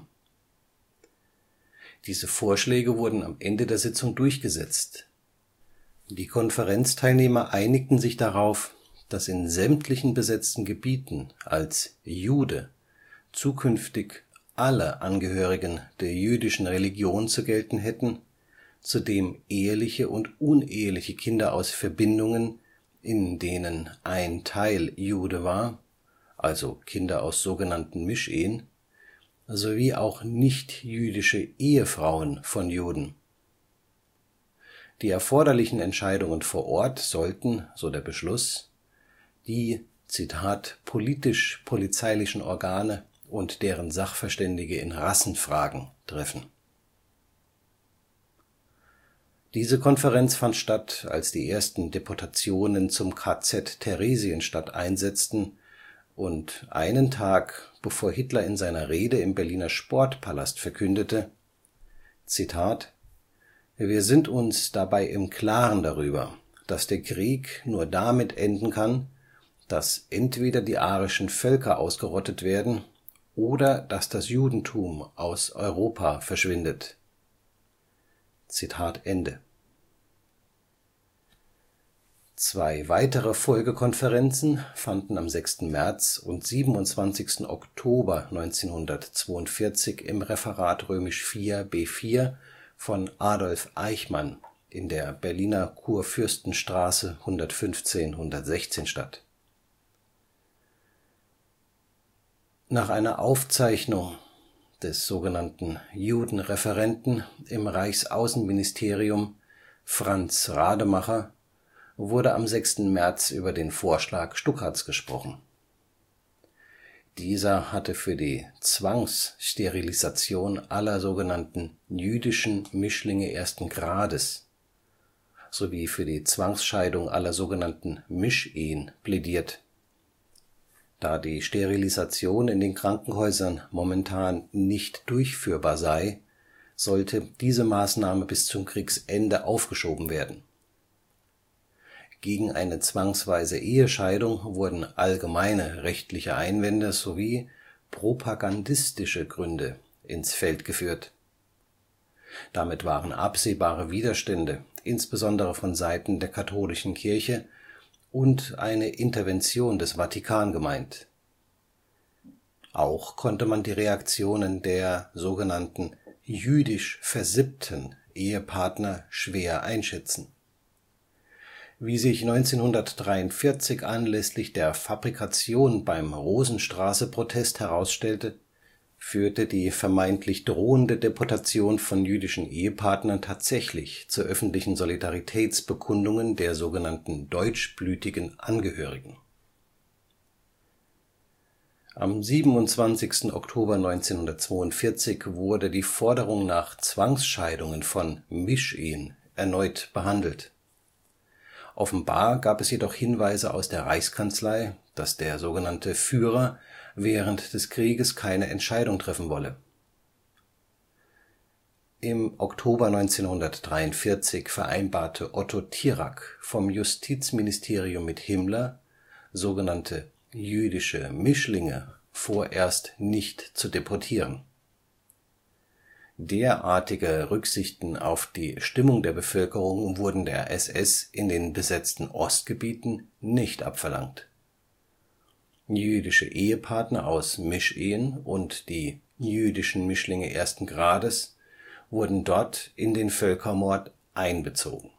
Diese Vorschläge wurden am Ende der Sitzung durchgesetzt. Die Konferenzteilnehmer einigten sich darauf, dass in sämtlichen besetzten Gebieten als Jude zukünftig alle Angehörigen der jüdischen Religion zu gelten hätten, zudem eheliche und uneheliche Kinder aus Verbindungen, in denen ein Teil Jude war, also Kinder aus sogenannten Mischehen, sowie auch nichtjüdische Ehefrauen von Juden. Die erforderlichen Entscheidungen vor Ort sollten, so der Beschluss, die „ Zitat, politisch-polizeilichen Organe und deren Sachverständige in Rassenfragen “treffen. Diese Konferenz fand statt, als die ersten Deportationen zum K Z Theresienstadt einsetzten und einen Tag, bevor Hitler in seiner Rede im Berliner Sportpalast verkündete: „ Zitat, wir sind uns dabei im Klaren darüber, dass der Krieg nur damit enden kann, dass entweder die arischen Völker ausgerottet werden oder dass das Judentum aus Europa verschwindet. “Zitat Ende. Zwei weitere Folgekonferenzen fanden am sechsten März und siebenundzwanzigsten Oktober neunzehnhundertzweiundvierzig im Referat vier B vier von Adolf Eichmann in der Berliner Kurfürstenstraße hundertfünfzehn sechzehn statt. Nach einer Aufzeichnung des sogenannten Judenreferenten im Reichsaußenministerium Franz Rademacher wurde am sechsten März über den Vorschlag Stuckarts gesprochen. Dieser hatte für die Zwangssterilisation aller sogenannten jüdischen Mischlinge ersten Grades sowie für die Zwangsscheidung aller sogenannten Mischehen plädiert. Da die Sterilisation in den Krankenhäusern momentan nicht durchführbar sei, sollte diese Maßnahme bis zum Kriegsende aufgeschoben werden. Gegen eine zwangsweise Ehescheidung wurden allgemeine rechtliche Einwände sowie propagandistische Gründe ins Feld geführt. Damit waren absehbare Widerstände, insbesondere von Seiten der katholischen Kirche, und eine Intervention des Vatikan gemeint. Auch konnte man die Reaktionen der sogenannten jüdisch versippten Ehepartner schwer einschätzen. Wie sich neunzehnhundertdreiundvierzig anlässlich der Fabrikation beim Rosenstraße-Protest herausstellte, führte die vermeintlich drohende Deportation von jüdischen Ehepartnern tatsächlich zu öffentlichen Solidaritätsbekundungen der sogenannten deutschblütigen Angehörigen. Am siebenundzwanzigsten Oktober neunzehnhundertzweiundvierzig wurde die Forderung nach Zwangsscheidungen von Mischehen erneut behandelt. Offenbar gab es jedoch Hinweise aus der Reichskanzlei, dass der sogenannte Führer während des Krieges keine Entscheidung treffen wolle. Im Oktober neunzehnhundertdreiundvierzig vereinbarte Otto Dirac vom Justizministerium mit Himmler, sogenannte jüdische Mischlinge vorerst nicht zu deportieren. Derartige Rücksichten auf die Stimmung der Bevölkerung wurden der S S in den besetzten Ostgebieten nicht abverlangt. Jüdische Ehepartner aus Mischehen und die jüdischen Mischlinge ersten Grades wurden dort in den Völkermord einbezogen.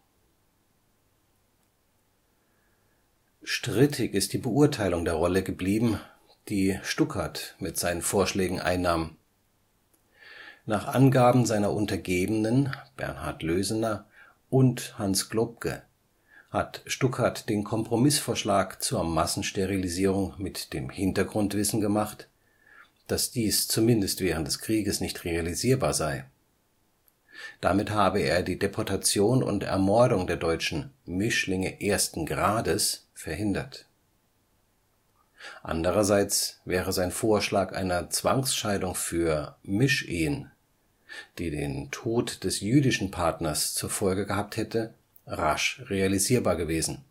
Strittig ist die Beurteilung der Rolle geblieben, die Stuckart mit seinen Vorschlägen einnahm. Nach Angaben seiner Untergebenen Bernhard Lösener und Hans Globke hat Stuckart den Kompromissvorschlag zur Massensterilisierung mit dem Hintergrundwissen gemacht, dass dies zumindest während des Krieges nicht realisierbar sei. Damit habe er die Deportation und Ermordung der deutschen Mischlinge ersten Grades verhindert. Andererseits wäre sein Vorschlag einer Zwangsscheidung für Mischehen, die den Tod des jüdischen Partners zur Folge gehabt hätte, rasch realisierbar gewesen.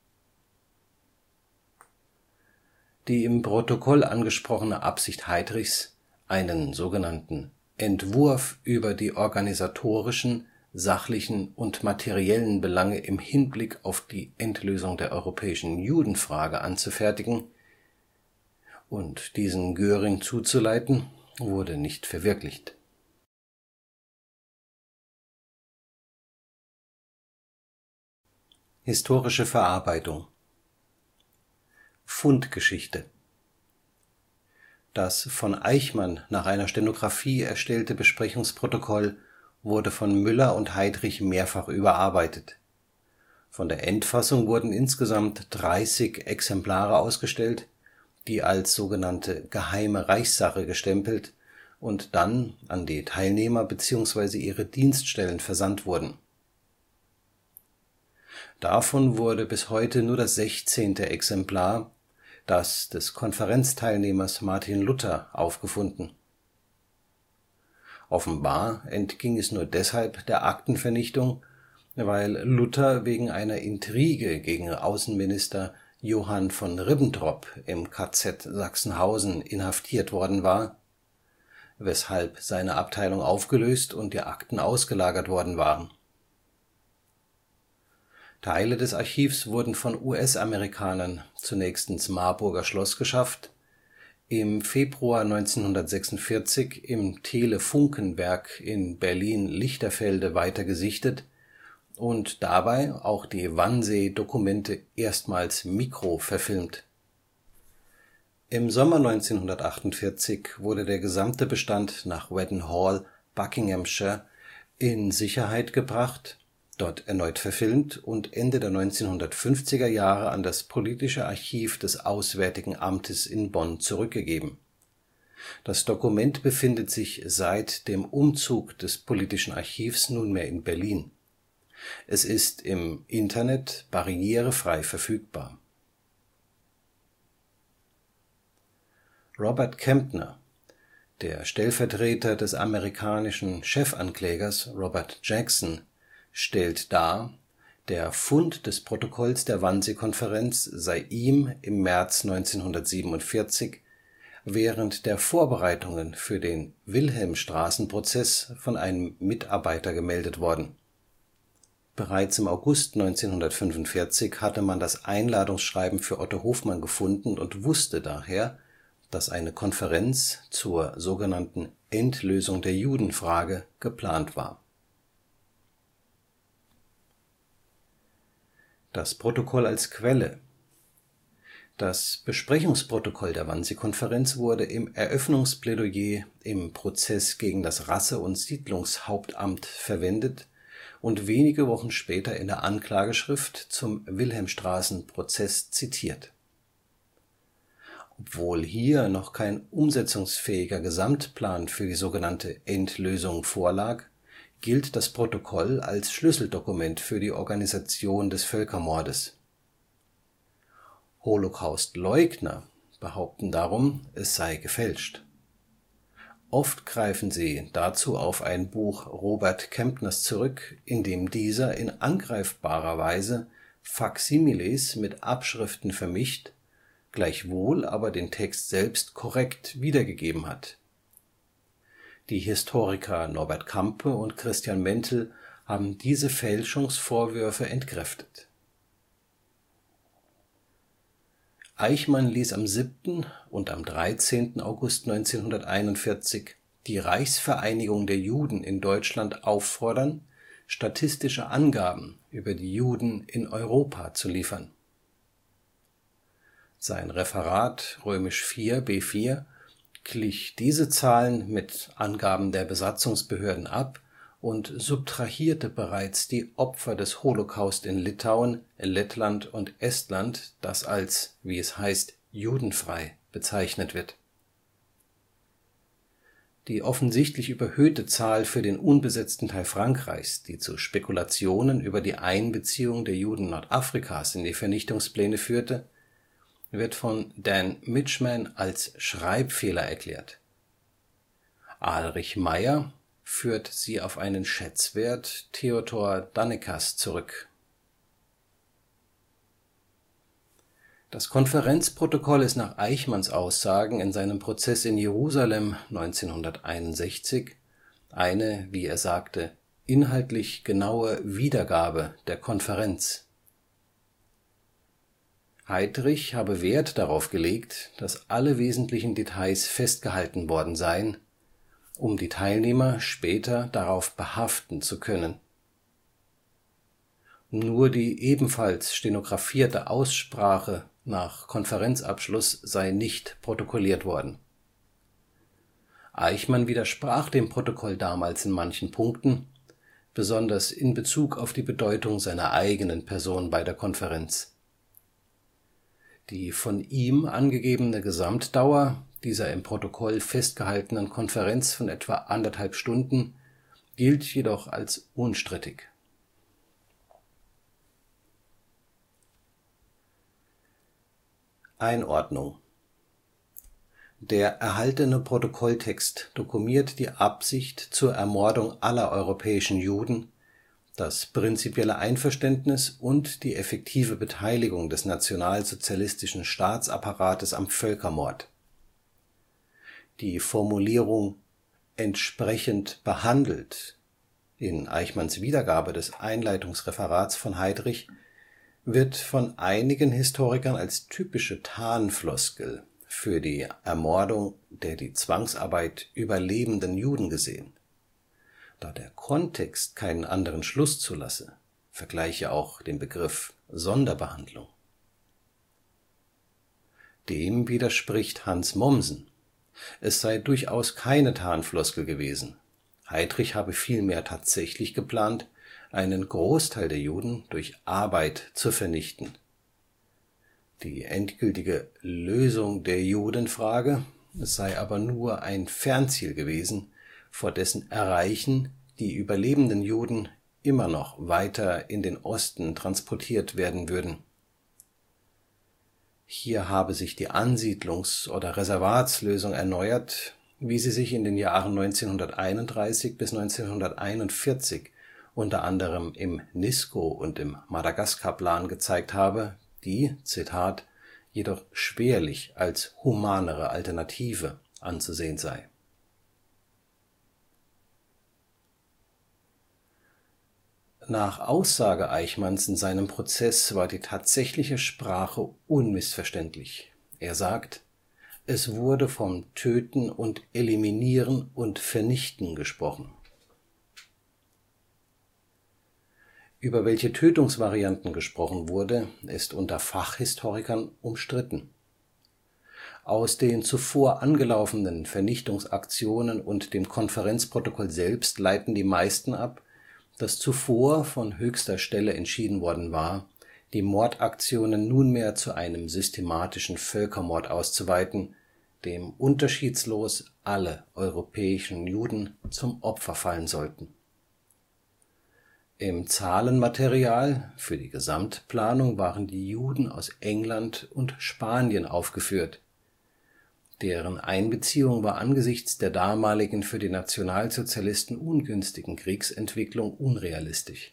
Die im Protokoll angesprochene Absicht Heydrichs, einen sogenannten Entwurf über die organisatorischen, sachlichen und materiellen Belange im Hinblick auf die Endlösung der europäischen Judenfrage anzufertigen und diesen Göring zuzuleiten, wurde nicht verwirklicht. Historische Verarbeitung. Fundgeschichte. Das von Eichmann nach einer Stenografie erstellte Besprechungsprotokoll wurde von Müller und Heydrich mehrfach überarbeitet. Von der Endfassung wurden insgesamt dreißig Exemplare ausgestellt, die als sogenannte Geheime Reichssache gestempelt und dann an die Teilnehmer bzw. ihre Dienststellen versandt wurden. Davon wurde bis heute nur das sechzehnte Exemplar, das des Konferenzteilnehmers Martin Luther, aufgefunden. Offenbar entging es nur deshalb der Aktenvernichtung, weil Luther wegen einer Intrige gegen Außenminister Johann von Ribbentrop im K Z Sachsenhausen inhaftiert worden war, weshalb seine Abteilung aufgelöst und die Akten ausgelagert worden waren. Teile des Archivs wurden von U S-Amerikanern zunächst ins Marburger Schloss geschafft, im Februar neunzehnhundertsechsundvierzig im Tele-Funken-Werk in Berlin-Lichterfelde weiter gesichtet und dabei auch die Wannsee-Dokumente erstmals mikroverfilmt. Im Sommer neunzehnhundertachtundvierzig wurde der gesamte Bestand nach Weddon Hall, Buckinghamshire, in Sicherheit gebracht, dort erneut verfilmt und Ende der neunzehnhundertfünfziger Jahre an das Politische Archiv des Auswärtigen Amtes in Bonn zurückgegeben. Das Dokument befindet sich seit dem Umzug des Politischen Archivs nunmehr in Berlin. Es ist im Internet barrierefrei verfügbar. Robert Kempner, der Stellvertreter des amerikanischen Chefanklägers Robert Jackson, stellt dar, der Fund des Protokolls der Wannsee-Konferenz sei ihm im März neunzehnhundertsiebenundvierzig während der Vorbereitungen für den Wilhelmstraßen-Prozess von einem Mitarbeiter gemeldet worden. Bereits im August neunzehnhundertfünfundvierzig hatte man das Einladungsschreiben für Otto Hofmann gefunden und wusste daher, dass eine Konferenz zur sogenannten Endlösung der Judenfrage geplant war. Das Protokoll als Quelle. Das Besprechungsprotokoll der Wannsee-Konferenz wurde im Eröffnungsplädoyer im Prozess gegen das Rasse - und Siedlungshauptamt verwendet und wenige Wochen später in der Anklageschrift zum Wilhelmstraßen-Prozess zitiert. Obwohl hier noch kein umsetzungsfähiger Gesamtplan für die sogenannte Endlösung vorlag, gilt das Protokoll als Schlüsseldokument für die Organisation des Völkermordes. Holocaustleugner behaupten darum, es sei gefälscht. Oft greifen sie dazu auf ein Buch Robert Kempners zurück, in dem dieser in angreifbarer Weise Faksimiles mit Abschriften vermischt, gleichwohl aber den Text selbst korrekt wiedergegeben hat. Die Historiker Norbert Campe und Christian Mentel haben diese Fälschungsvorwürfe entkräftet. Eichmann ließ am siebten und am dreizehnten August neunzehnhunderteinundvierzig die Reichsvereinigung der Juden in Deutschland auffordern, statistische Angaben über die Juden in Europa zu liefern. Sein Referat vier B vier glich diese Zahlen mit Angaben der Besatzungsbehörden ab und subtrahierte bereits die Opfer des Holocaust in Litauen, Lettland und Estland, das als, wie es heißt, judenfrei bezeichnet wird. Die offensichtlich überhöhte Zahl für den unbesetzten Teil Frankreichs, die zu Spekulationen über die Einbeziehung der Juden Nordafrikas in die Vernichtungspläne führte, wird von Dan Mitchman als Schreibfehler erklärt. Adelrich Meyer führt sie auf einen Schätzwert Theodor Danneckers zurück. Das Konferenzprotokoll ist nach Eichmanns Aussagen in seinem Prozess in Jerusalem neunzehnhunderteinundsechzig eine, wie er sagte, inhaltlich genaue Wiedergabe der Konferenz. Heydrich habe Wert darauf gelegt, dass alle wesentlichen Details festgehalten worden seien, um die Teilnehmer später darauf behaften zu können. Nur die ebenfalls stenografierte Aussprache nach Konferenzabschluss sei nicht protokolliert worden. Eichmann widersprach dem Protokoll damals in manchen Punkten, besonders in Bezug auf die Bedeutung seiner eigenen Person bei der Konferenz. Die von ihm angegebene Gesamtdauer dieser im Protokoll festgehaltenen Konferenz von etwa anderthalb Stunden gilt jedoch als unstrittig. Einordnung: Der erhaltene Protokolltext dokumentiert die Absicht zur Ermordung aller europäischen Juden, das prinzipielle Einverständnis und die effektive Beteiligung des nationalsozialistischen Staatsapparates am Völkermord. Die Formulierung „ entsprechend behandelt “in Eichmanns Wiedergabe des Einleitungsreferats von Heydrich wird von einigen Historikern als typische Tarnfloskel für die Ermordung der die Zwangsarbeit überlebenden Juden gesehen. Da der Kontext keinen anderen Schluss zulasse, vergleiche auch den Begriff Sonderbehandlung. Dem widerspricht Hans Mommsen: Es sei durchaus keine Tarnfloskel gewesen. Heydrich habe vielmehr tatsächlich geplant, einen Großteil der Juden durch Arbeit zu vernichten. Die endgültige Lösung der Judenfrage sei aber nur ein Fernziel gewesen, vor dessen Erreichen die überlebenden Juden immer noch weiter in den Osten transportiert werden würden. Hier habe sich die Ansiedlungs - oder Reservatslösung erneuert, wie sie sich in den Jahren neunzehnhunderteinunddreißig bis neunzehnhunderteinundvierzig unter anderem im Nisko und im Madagaskar-Plan gezeigt habe, die, Zitat, jedoch schwerlich als humanere Alternative anzusehen sei. Nach Aussage Eichmanns in seinem Prozess war die tatsächliche Sprache unmissverständlich. Er sagt, es wurde vom Töten und Eliminieren und Vernichten gesprochen. Über welche Tötungsvarianten gesprochen wurde, ist unter Fachhistorikern umstritten. Aus den zuvor angelaufenen Vernichtungsaktionen und dem Konferenzprotokoll selbst leiten die meisten ab, dass zuvor von höchster Stelle entschieden worden war, die Mordaktionen nunmehr zu einem systematischen Völkermord auszuweiten, dem unterschiedslos alle europäischen Juden zum Opfer fallen sollten. Im Zahlenmaterial für die Gesamtplanung waren die Juden aus England und Spanien aufgeführt. Deren Einbeziehung war angesichts der damaligen für die Nationalsozialisten ungünstigen Kriegsentwicklung unrealistisch.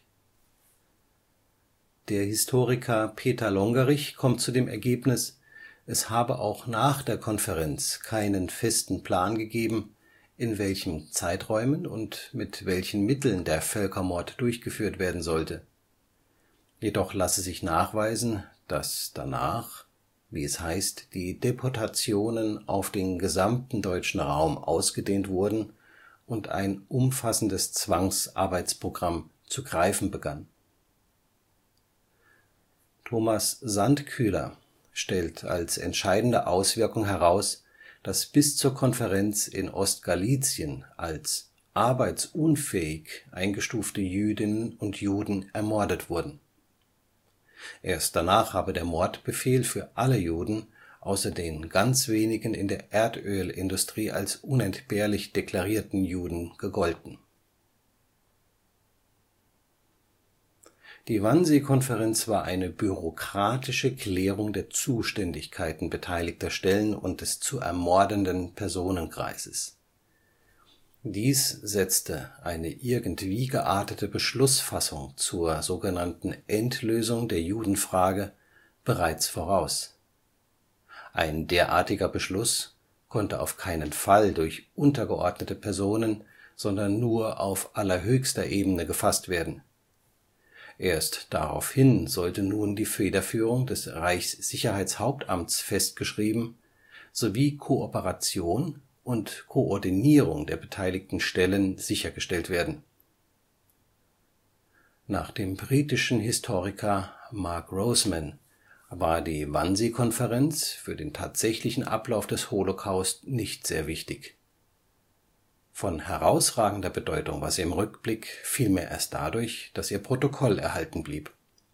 Der Historiker Peter Longerich kommt zu dem Ergebnis, es habe auch nach der Konferenz keinen festen Plan gegeben, in welchen Zeiträumen und mit welchen Mitteln der Völkermord durchgeführt werden sollte. Jedoch lasse sich nachweisen, dass danach, wie es heißt, die Deportationen auf den gesamten deutschen Raum ausgedehnt wurden und ein umfassendes Zwangsarbeitsprogramm zu greifen begann. Thomas Sandkühler stellt als entscheidende Auswirkung heraus, dass bis zur Konferenz in Ostgalizien als arbeitsunfähig eingestufte Jüdinnen und Juden ermordet wurden. Erst danach habe der Mordbefehl für alle Juden, außer den ganz wenigen in der Erdölindustrie als unentbehrlich deklarierten Juden, gegolten. Die Wannsee-Konferenz war eine bürokratische Klärung der Zuständigkeiten beteiligter Stellen und des zu ermordenden Personenkreises. Dies setzte eine irgendwie geartete Beschlussfassung zur sogenannten Endlösung der Judenfrage bereits voraus. Ein derartiger Beschluss konnte auf keinen Fall durch untergeordnete Personen, sondern nur auf allerhöchster Ebene gefasst werden. Erst daraufhin sollte nun die Federführung des Reichssicherheitshauptamts festgeschrieben sowie Kooperation und Koordinierung der beteiligten Stellen sichergestellt werden. Nach dem britischen Historiker Mark Grossman war die Wannsee-Konferenz für den tatsächlichen Ablauf des Holocaust nicht sehr wichtig. Von herausragender Bedeutung war sie im Rückblick vielmehr erst dadurch, dass ihr Protokoll erhalten blieb.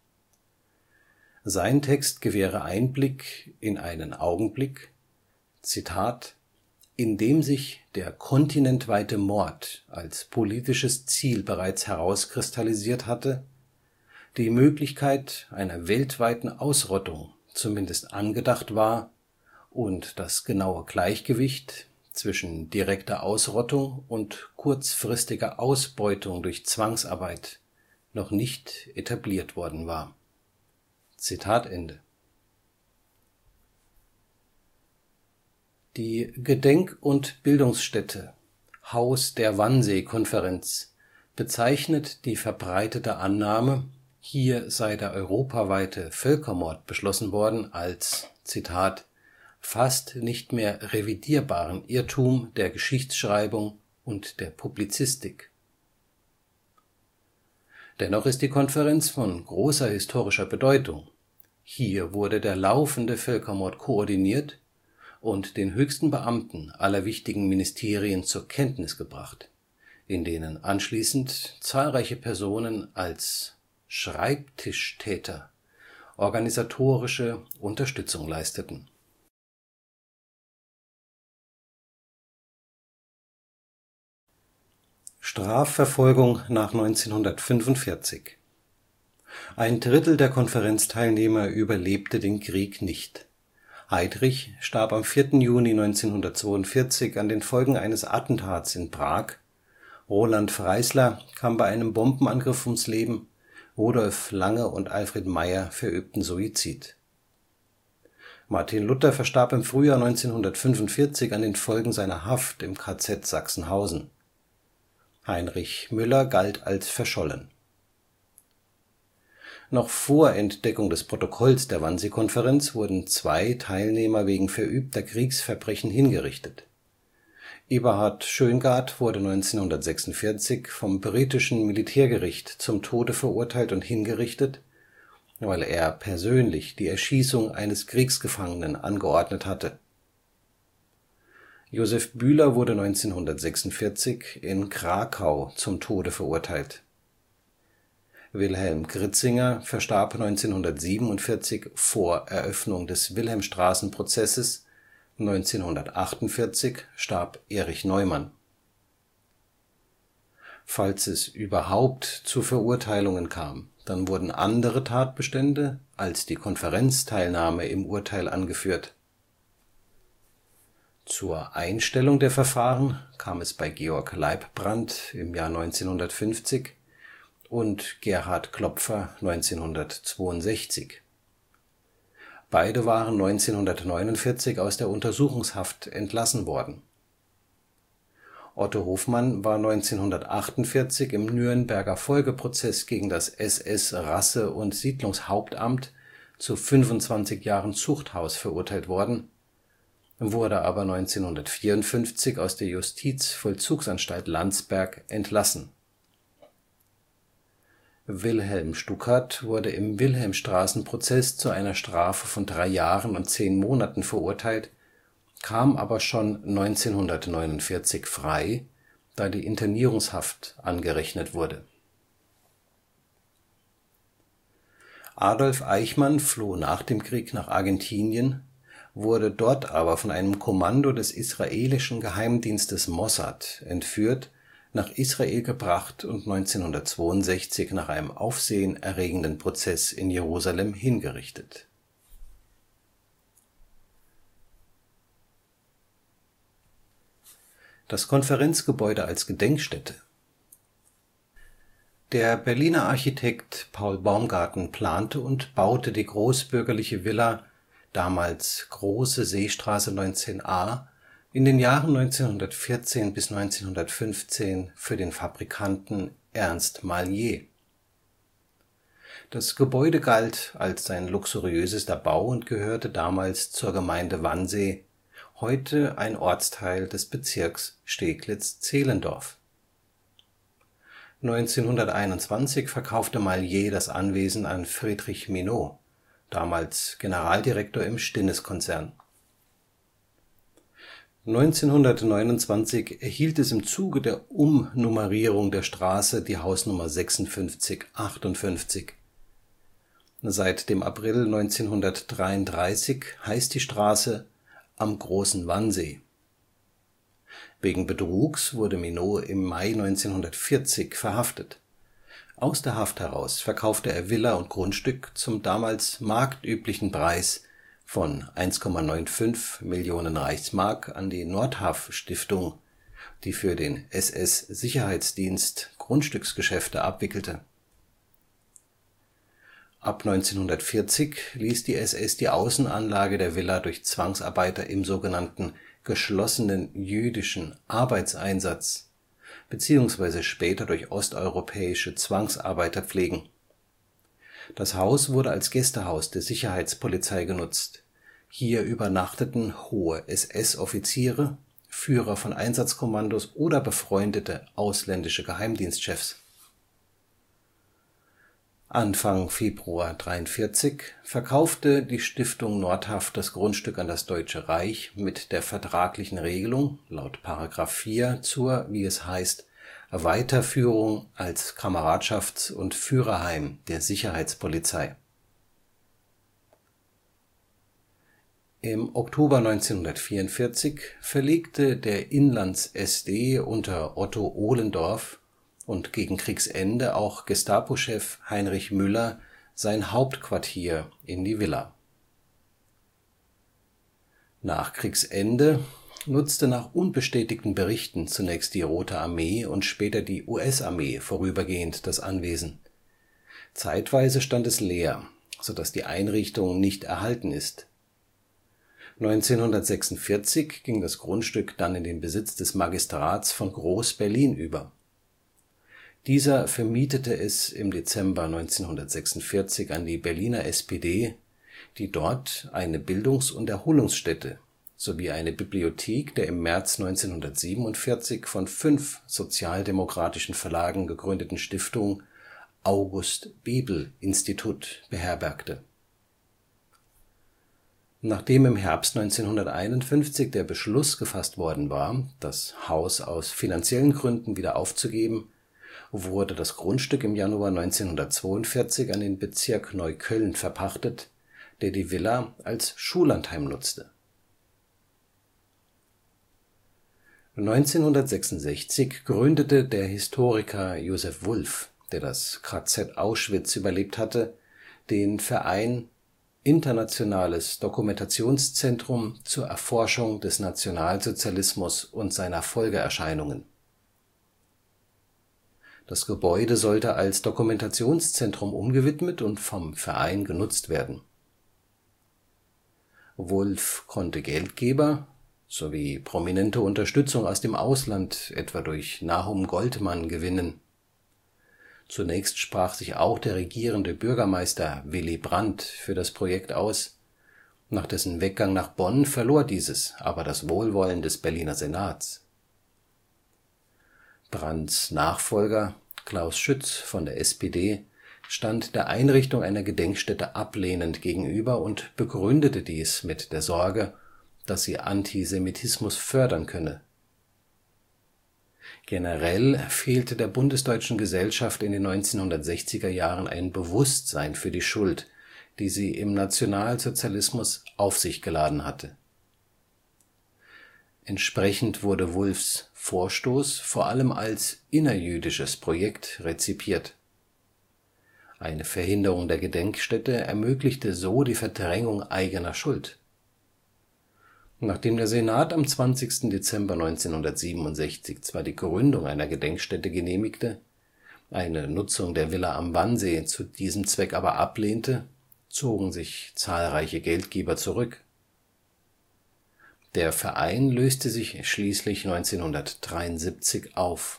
Sein Text gewähre Einblick in einen Augenblick, Zitat, in dem sich der kontinentweite Mord als politisches Ziel bereits herauskristallisiert hatte, die Möglichkeit einer weltweiten Ausrottung zumindest angedacht war und das genaue Gleichgewicht zwischen direkter Ausrottung und kurzfristiger Ausbeutung durch Zwangsarbeit noch nicht etabliert worden war. Zitat Ende. Die Gedenk- und Bildungsstätte Haus der Wannsee-Konferenz bezeichnet die verbreitete Annahme, hier sei der europaweite Völkermord beschlossen worden, als, Zitat, fast nicht mehr revidierbaren Irrtum der Geschichtsschreibung und der Publizistik. Dennoch ist die Konferenz von großer historischer Bedeutung. Hier wurde der laufende Völkermord koordiniert und den höchsten Beamten aller wichtigen Ministerien zur Kenntnis gebracht, in denen anschließend zahlreiche Personen als Schreibtischtäter organisatorische Unterstützung leisteten. Strafverfolgung nach neunzehnhundertfünfundvierzig. Ein Drittel der Konferenzteilnehmer überlebte den Krieg nicht. Heydrich starb am vierten Juni neunzehnhundertzweiundvierzig an den Folgen eines Attentats in Prag, Roland Freisler kam bei einem Bombenangriff ums Leben, Rudolf Lange und Alfred Meyer verübten Suizid. Martin Luther verstarb im Frühjahr neunzehnhundertfünfundvierzig an den Folgen seiner Haft im K Z Sachsenhausen. Heinrich Müller galt als verschollen. Noch vor Entdeckung des Protokolls der Wannsee-Konferenz wurden zwei Teilnehmer wegen verübter Kriegsverbrechen hingerichtet. Eberhard Schöngard wurde neunzehnhundertsechsundvierzig vom britischen Militärgericht zum Tode verurteilt und hingerichtet, weil er persönlich die Erschießung eines Kriegsgefangenen angeordnet hatte. Josef Bühler wurde neunzehnhundertsechsundvierzig in Krakau zum Tode verurteilt. Wilhelm Gritzinger verstarb neunzehnhundertsiebenundvierzig vor Eröffnung des Wilhelmstraßen-Prozesses, neunzehnhundertachtundvierzig starb Erich Neumann. Falls es überhaupt zu Verurteilungen kam, dann wurden andere Tatbestände als die Konferenzteilnahme im Urteil angeführt. Zur Einstellung der Verfahren kam es bei Georg Leibbrandt im Jahr neunzehnhundertfünfzig und Gerhard Klopfer neunzehnhundertzweiundsechzig. Beide waren neunzehnhundertneunundvierzig aus der Untersuchungshaft entlassen worden. Otto Hofmann war neunzehnhundertachtundvierzig im Nürnberger Folgeprozess gegen das S S-Rasse- und Siedlungshauptamt zu fünfundzwanzig Jahren Zuchthaus verurteilt worden, wurde aber neunzehnhundertvierundfünfzig aus der Justizvollzugsanstalt Landsberg entlassen. Wilhelm Stuckart wurde im Wilhelmstraßen-Prozess zu einer Strafe von drei Jahren und zehn Monaten verurteilt, kam aber schon neunzehnhundertneunundvierzig frei, da die Internierungshaft angerechnet wurde. Adolf Eichmann floh nach dem Krieg nach Argentinien, wurde dort aber von einem Kommando des israelischen Geheimdienstes Mossad entführt, nach Israel gebracht und neunzehnhundertzweiundsechzig nach einem aufsehenerregenden Prozess in Jerusalem hingerichtet. Das Konferenzgebäude als Gedenkstätte. Der Berliner Architekt Paul Baumgarten plante und baute die großbürgerliche Villa, damals Große Seestraße neunzehn a, in den Jahren neunzehnhundertvierzehn bis neunzehnhundertfünfzehn für den Fabrikanten Ernst Mallier. Das Gebäude galt als sein luxuriösester Bau und gehörte damals zur Gemeinde Wannsee, heute ein Ortsteil des Bezirks Steglitz-Zehlendorf. neunzehnhunderteinundzwanzig verkaufte Mallier das Anwesen an Friedrich Minot, damals Generaldirektor im Stinnes-Konzern. neunzehnhundertneunundzwanzig erhielt es im Zuge der Umnummerierung der Straße die Hausnummer sechsundfünfzig achtundfünfzig. Seit dem April neunzehnhundertdreiunddreißig heißt die Straße Am Großen Wannsee. Wegen Betrugs wurde Minot im Mai neunzehnhundertvierzig verhaftet. Aus der Haft heraus verkaufte er Villa und Grundstück zum damals marktüblichen Preis von eins Komma fünfundneunzig Millionen Reichsmark an die Nordhaff-Stiftung, die für den S S-Sicherheitsdienst Grundstücksgeschäfte abwickelte. Ab neunzehnhundertvierzig ließ die S S die Außenanlage der Villa durch Zwangsarbeiter im sogenannten geschlossenen jüdischen Arbeitseinsatz beziehungsweise später durch osteuropäische Zwangsarbeiter pflegen. Das Haus wurde als Gästehaus der Sicherheitspolizei genutzt. Hier übernachteten hohe S S-Offiziere, Führer von Einsatzkommandos oder befreundete ausländische Geheimdienstchefs. Anfang Februar neunzehnhundertdreiundvierzig verkaufte die Stiftung Nordhaff das Grundstück an das Deutsche Reich mit der vertraglichen Regelung laut § vier zur, wie es heißt, Weiterführung als Kameradschafts - und Führerheim der Sicherheitspolizei. Im Oktober neunzehnhundertvierundvierzig verlegte der Inlands-S D unter Otto Ohlendorf und gegen Kriegsende auch Gestapochef Heinrich Müller sein Hauptquartier in die Villa. Nach Kriegsende nutzte nach unbestätigten Berichten zunächst die Rote Armee und später die U S-Armee vorübergehend das Anwesen. Zeitweise stand es leer, sodass die Einrichtung nicht erhalten ist. neunzehnhundertsechsundvierzig ging das Grundstück dann in den Besitz des Magistrats von Groß-Berlin über. Dieser vermietete es im Dezember neunzehnhundertsechsundvierzig an die Berliner S P D, die dort eine Bildungs- und Erholungsstätte sowie eine Bibliothek der im März neunzehnhundertsiebenundvierzig von fünf sozialdemokratischen Verlagen gegründeten Stiftung August-Bebel-Institut beherbergte. Nachdem im Herbst neunzehnhunderteinundfünfzig der Beschluss gefasst worden war, das Haus aus finanziellen Gründen wieder aufzugeben, wurde das Grundstück im Januar neunzehnhundertzweiundvierzig an den Bezirk Neukölln verpachtet, der die Villa als Schullandheim nutzte. neunzehnhundertsechsundsechzig gründete der Historiker Josef Wulf, der das K Z Auschwitz überlebt hatte, den Verein Internationales Dokumentationszentrum zur Erforschung des Nationalsozialismus und seiner Folgeerscheinungen. Das Gebäude sollte als Dokumentationszentrum umgewidmet und vom Verein genutzt werden. Wulf konnte Geldgeber sowie prominente Unterstützung aus dem Ausland, etwa durch Nahum Goldmann, gewinnen. Zunächst sprach sich auch der regierende Bürgermeister Willy Brandt für das Projekt aus. Nach dessen Weggang nach Bonn verlor dieses aber das Wohlwollen des Berliner Senats. Brandts Nachfolger Klaus Schütz von der S P D stand der Einrichtung einer Gedenkstätte ablehnend gegenüber und begründete dies mit der Sorge, dass sie Antisemitismus fördern könne. Generell fehlte der Bundesdeutschen Gesellschaft in den neunzehnhundertsechziger Jahren ein Bewusstsein für die Schuld, die sie im Nationalsozialismus auf sich geladen hatte. Entsprechend wurde Wulffs Vorstoß vor allem als innerjüdisches Projekt rezipiert. Eine Verhinderung der Gedenkstätte ermöglichte so die Verdrängung eigener Schuld. Nachdem der Senat am zwanzigsten Dezember neunzehnhundertsiebenundsechzig zwar die Gründung einer Gedenkstätte genehmigte, eine Nutzung der Villa am Wannsee zu diesem Zweck aber ablehnte, zogen sich zahlreiche Geldgeber zurück. Der Verein löste sich schließlich neunzehnhundertdreiundsiebzig auf.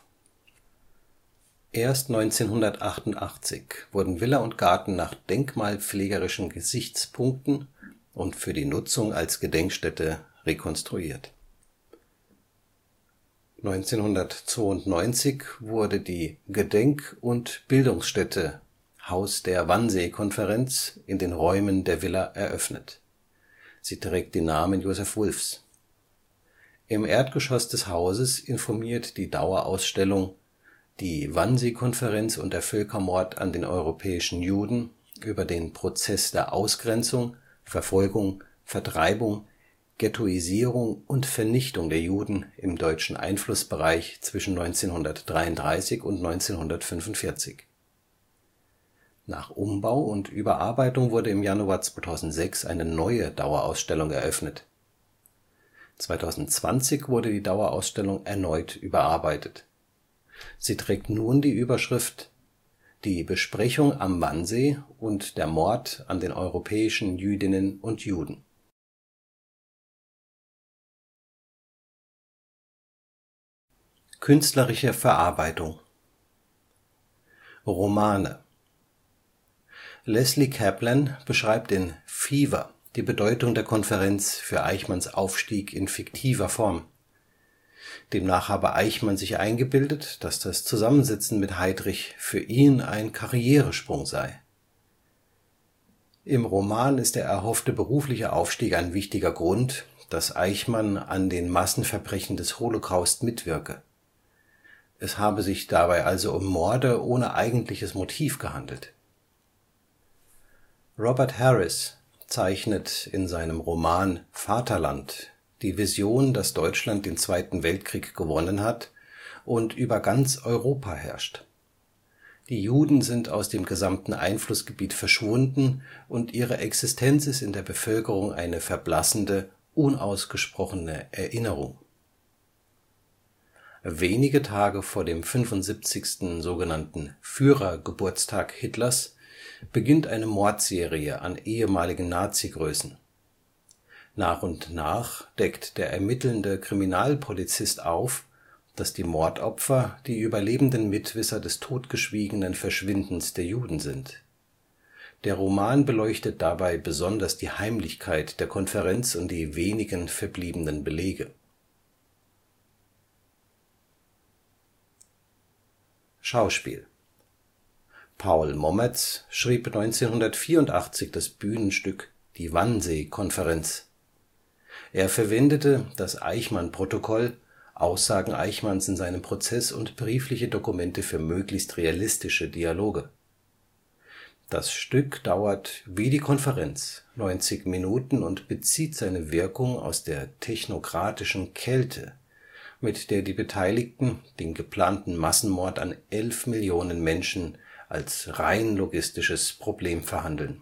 Erst neunzehnhundertachtundachtzig wurden Villa und Garten nach denkmalpflegerischen Gesichtspunkten und für die Nutzung als Gedenkstätte rekonstruiert. neunzehnhundertzweiundneunzig wurde die Gedenk - und Bildungsstätte Haus der Wannsee-Konferenz in den Räumen der Villa eröffnet. Sie trägt den Namen Josef Wulffs. Im Erdgeschoss des Hauses informiert die Dauerausstellung Die Wannsee-Konferenz und der Völkermord an den europäischen Juden über den Prozess der Ausgrenzung, Verfolgung, Vertreibung, Ghettoisierung und Vernichtung der Juden im deutschen Einflussbereich zwischen neunzehnhundertdreiunddreißig und neunzehnhundertfünfundvierzig. Nach Umbau und Überarbeitung wurde im Januar zweitausendsechs eine neue Dauerausstellung eröffnet. zweitausendzwanzig wurde die Dauerausstellung erneut überarbeitet. Sie trägt nun die Überschrift Die Besprechung am Wannsee und der Mord an den europäischen Jüdinnen und Juden. Künstlerische Verarbeitung. Romane. Leslie Kaplan beschreibt in Fever die Bedeutung der Konferenz für Eichmanns Aufstieg in fiktiver Form. Demnach habe Eichmann sich eingebildet, dass das Zusammensitzen mit Heydrich für ihn ein Karrieresprung sei. Im Roman ist der erhoffte berufliche Aufstieg ein wichtiger Grund, dass Eichmann an den Massenverbrechen des Holocaust mitwirke. Es habe sich dabei also um Morde ohne eigentliches Motiv gehandelt. Robert Harris zeichnet in seinem Roman Vaterland die Vision, dass Deutschland den Zweiten Weltkrieg gewonnen hat und über ganz Europa herrscht. Die Juden sind aus dem gesamten Einflussgebiet verschwunden und ihre Existenz ist in der Bevölkerung eine verblassende, unausgesprochene Erinnerung. Wenige Tage vor dem fünfundsiebzigsten sogenannten Führergeburtstag Hitlers beginnt eine Mordserie an ehemaligen Nazi-Größen. Nach und nach deckt der ermittelnde Kriminalpolizist auf, dass die Mordopfer die überlebenden Mitwisser des totgeschwiegenen Verschwindens der Juden sind. Der Roman beleuchtet dabei besonders die Heimlichkeit der Konferenz und die wenigen verbliebenen Belege. Schauspiel. Paul Mommerz schrieb neunzehnhundertvierundachtzig das Bühnenstück Die Wannsee-Konferenz. Er verwendete das Eichmann-Protokoll, Aussagen Eichmanns in seinem Prozess und briefliche Dokumente für möglichst realistische Dialoge. Das Stück dauert wie die Konferenz neunzig Minuten und bezieht seine Wirkung aus der technokratischen Kälte, mit der die Beteiligten den geplanten Massenmord an elf Millionen Menschen als rein logistisches Problem verhandeln.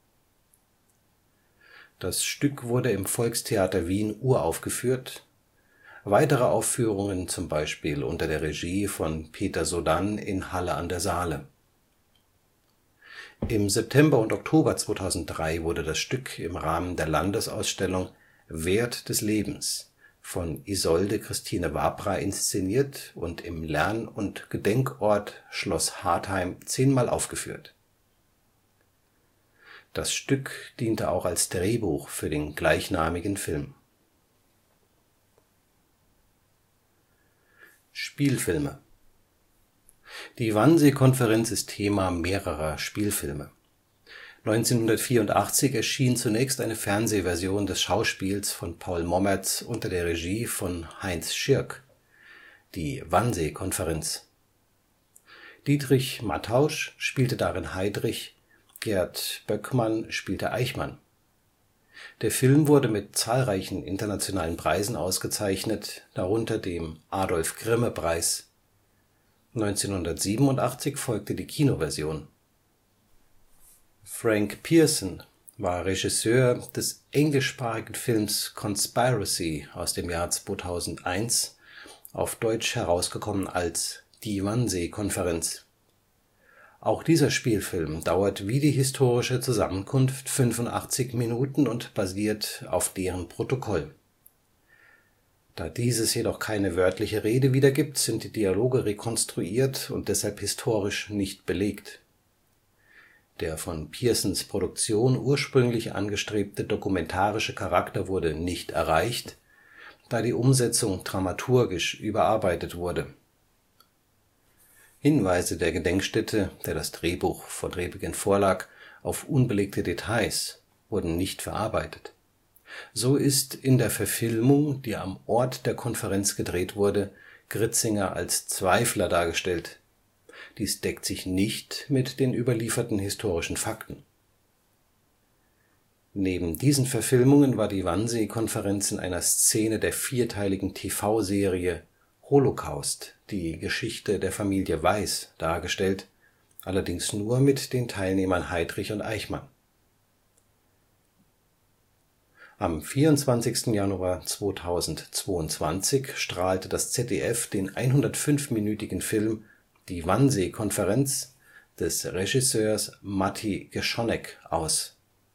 Das Stück wurde im Volkstheater Wien uraufgeführt, weitere Aufführungen zum Beispiel unter der Regie von Peter Sodann in Halle an der Saale. Im September und Oktober zweitausenddrei wurde das Stück im Rahmen der Landesausstellung Wert des Lebens von Isolde Christine Wabra inszeniert und im Lern- und Gedenkort Schloss Hartheim zehnmal aufgeführt. Das Stück diente auch als Drehbuch für den gleichnamigen Film. Spielfilme. Die Wannsee-Konferenz ist Thema mehrerer Spielfilme. neunzehnhundertvierundachtzig erschien zunächst eine Fernsehversion des Schauspiels von Paul Mommerz unter der Regie von Heinz Schirk, die Wannsee-Konferenz. Dietrich Mattausch spielte darin Heydrich, Gerd Böckmann spielte Eichmann. Der Film wurde mit zahlreichen internationalen Preisen ausgezeichnet, darunter dem Adolf-Grimme-Preis. neunzehnhundertsiebenundachtzig folgte die Kinoversion. Frank Pierson war Regisseur des englischsprachigen Films Conspiracy aus dem Jahr zweitausendeins, auf Deutsch herausgekommen als Die Wannsee-Konferenz. Auch dieser Spielfilm dauert wie die historische Zusammenkunft fünfundachtzig Minuten und basiert auf deren Protokoll. Da dieses jedoch keine wörtliche Rede wiedergibt, sind die Dialoge rekonstruiert und deshalb historisch nicht belegt. Der von Piersons Produktion ursprünglich angestrebte dokumentarische Charakter wurde nicht erreicht, da die Umsetzung dramaturgisch überarbeitet wurde. Hinweise der Gedenkstätte, der das Drehbuch von Rebekén vorlag, auf unbelegte Details wurden nicht verarbeitet. So ist in der Verfilmung, die am Ort der Konferenz gedreht wurde, Gritzinger als Zweifler dargestellt. Dies deckt sich nicht mit den überlieferten historischen Fakten. Neben diesen Verfilmungen war die Wannsee-Konferenz in einer Szene der vierteiligen T V-Serie Holocaust – Die Geschichte der Familie Weiß dargestellt, allerdings nur mit den Teilnehmern Heydrich und Eichmann. Am vierundzwanzigsten Januar zweitausendzweiundzwanzig strahlte das Z D F den hundertfünfminütigen Film Die Wannsee-Konferenz des Regisseurs Matti Geschonek aus.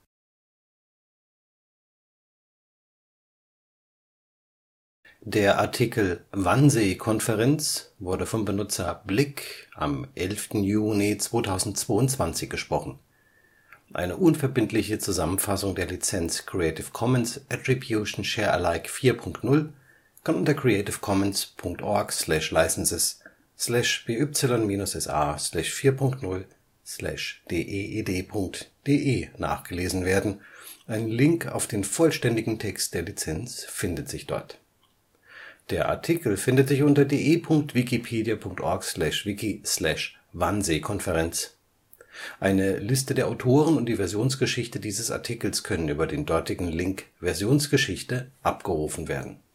Der Artikel Wannsee-Konferenz wurde vom Benutzer Blick am elften Juni zweitausendzweiundzwanzig gesprochen. Eine unverbindliche Zusammenfassung der Lizenz Creative Commons Attribution Share Alike vier Punkt null kann unter creative commons punkt org slash licenses slash b y minus s a slash vier Punkt null slash d e e d punkt d e nachgelesen werden. Ein Link auf den vollständigen Text der Lizenz findet sich dort. Der Artikel findet sich unter de punkt wikipedia punkt org slash wiki slash Wannsee-Konferenz. Eine Liste der Autoren und die Versionsgeschichte dieses Artikels können über den dortigen Link Versionsgeschichte abgerufen werden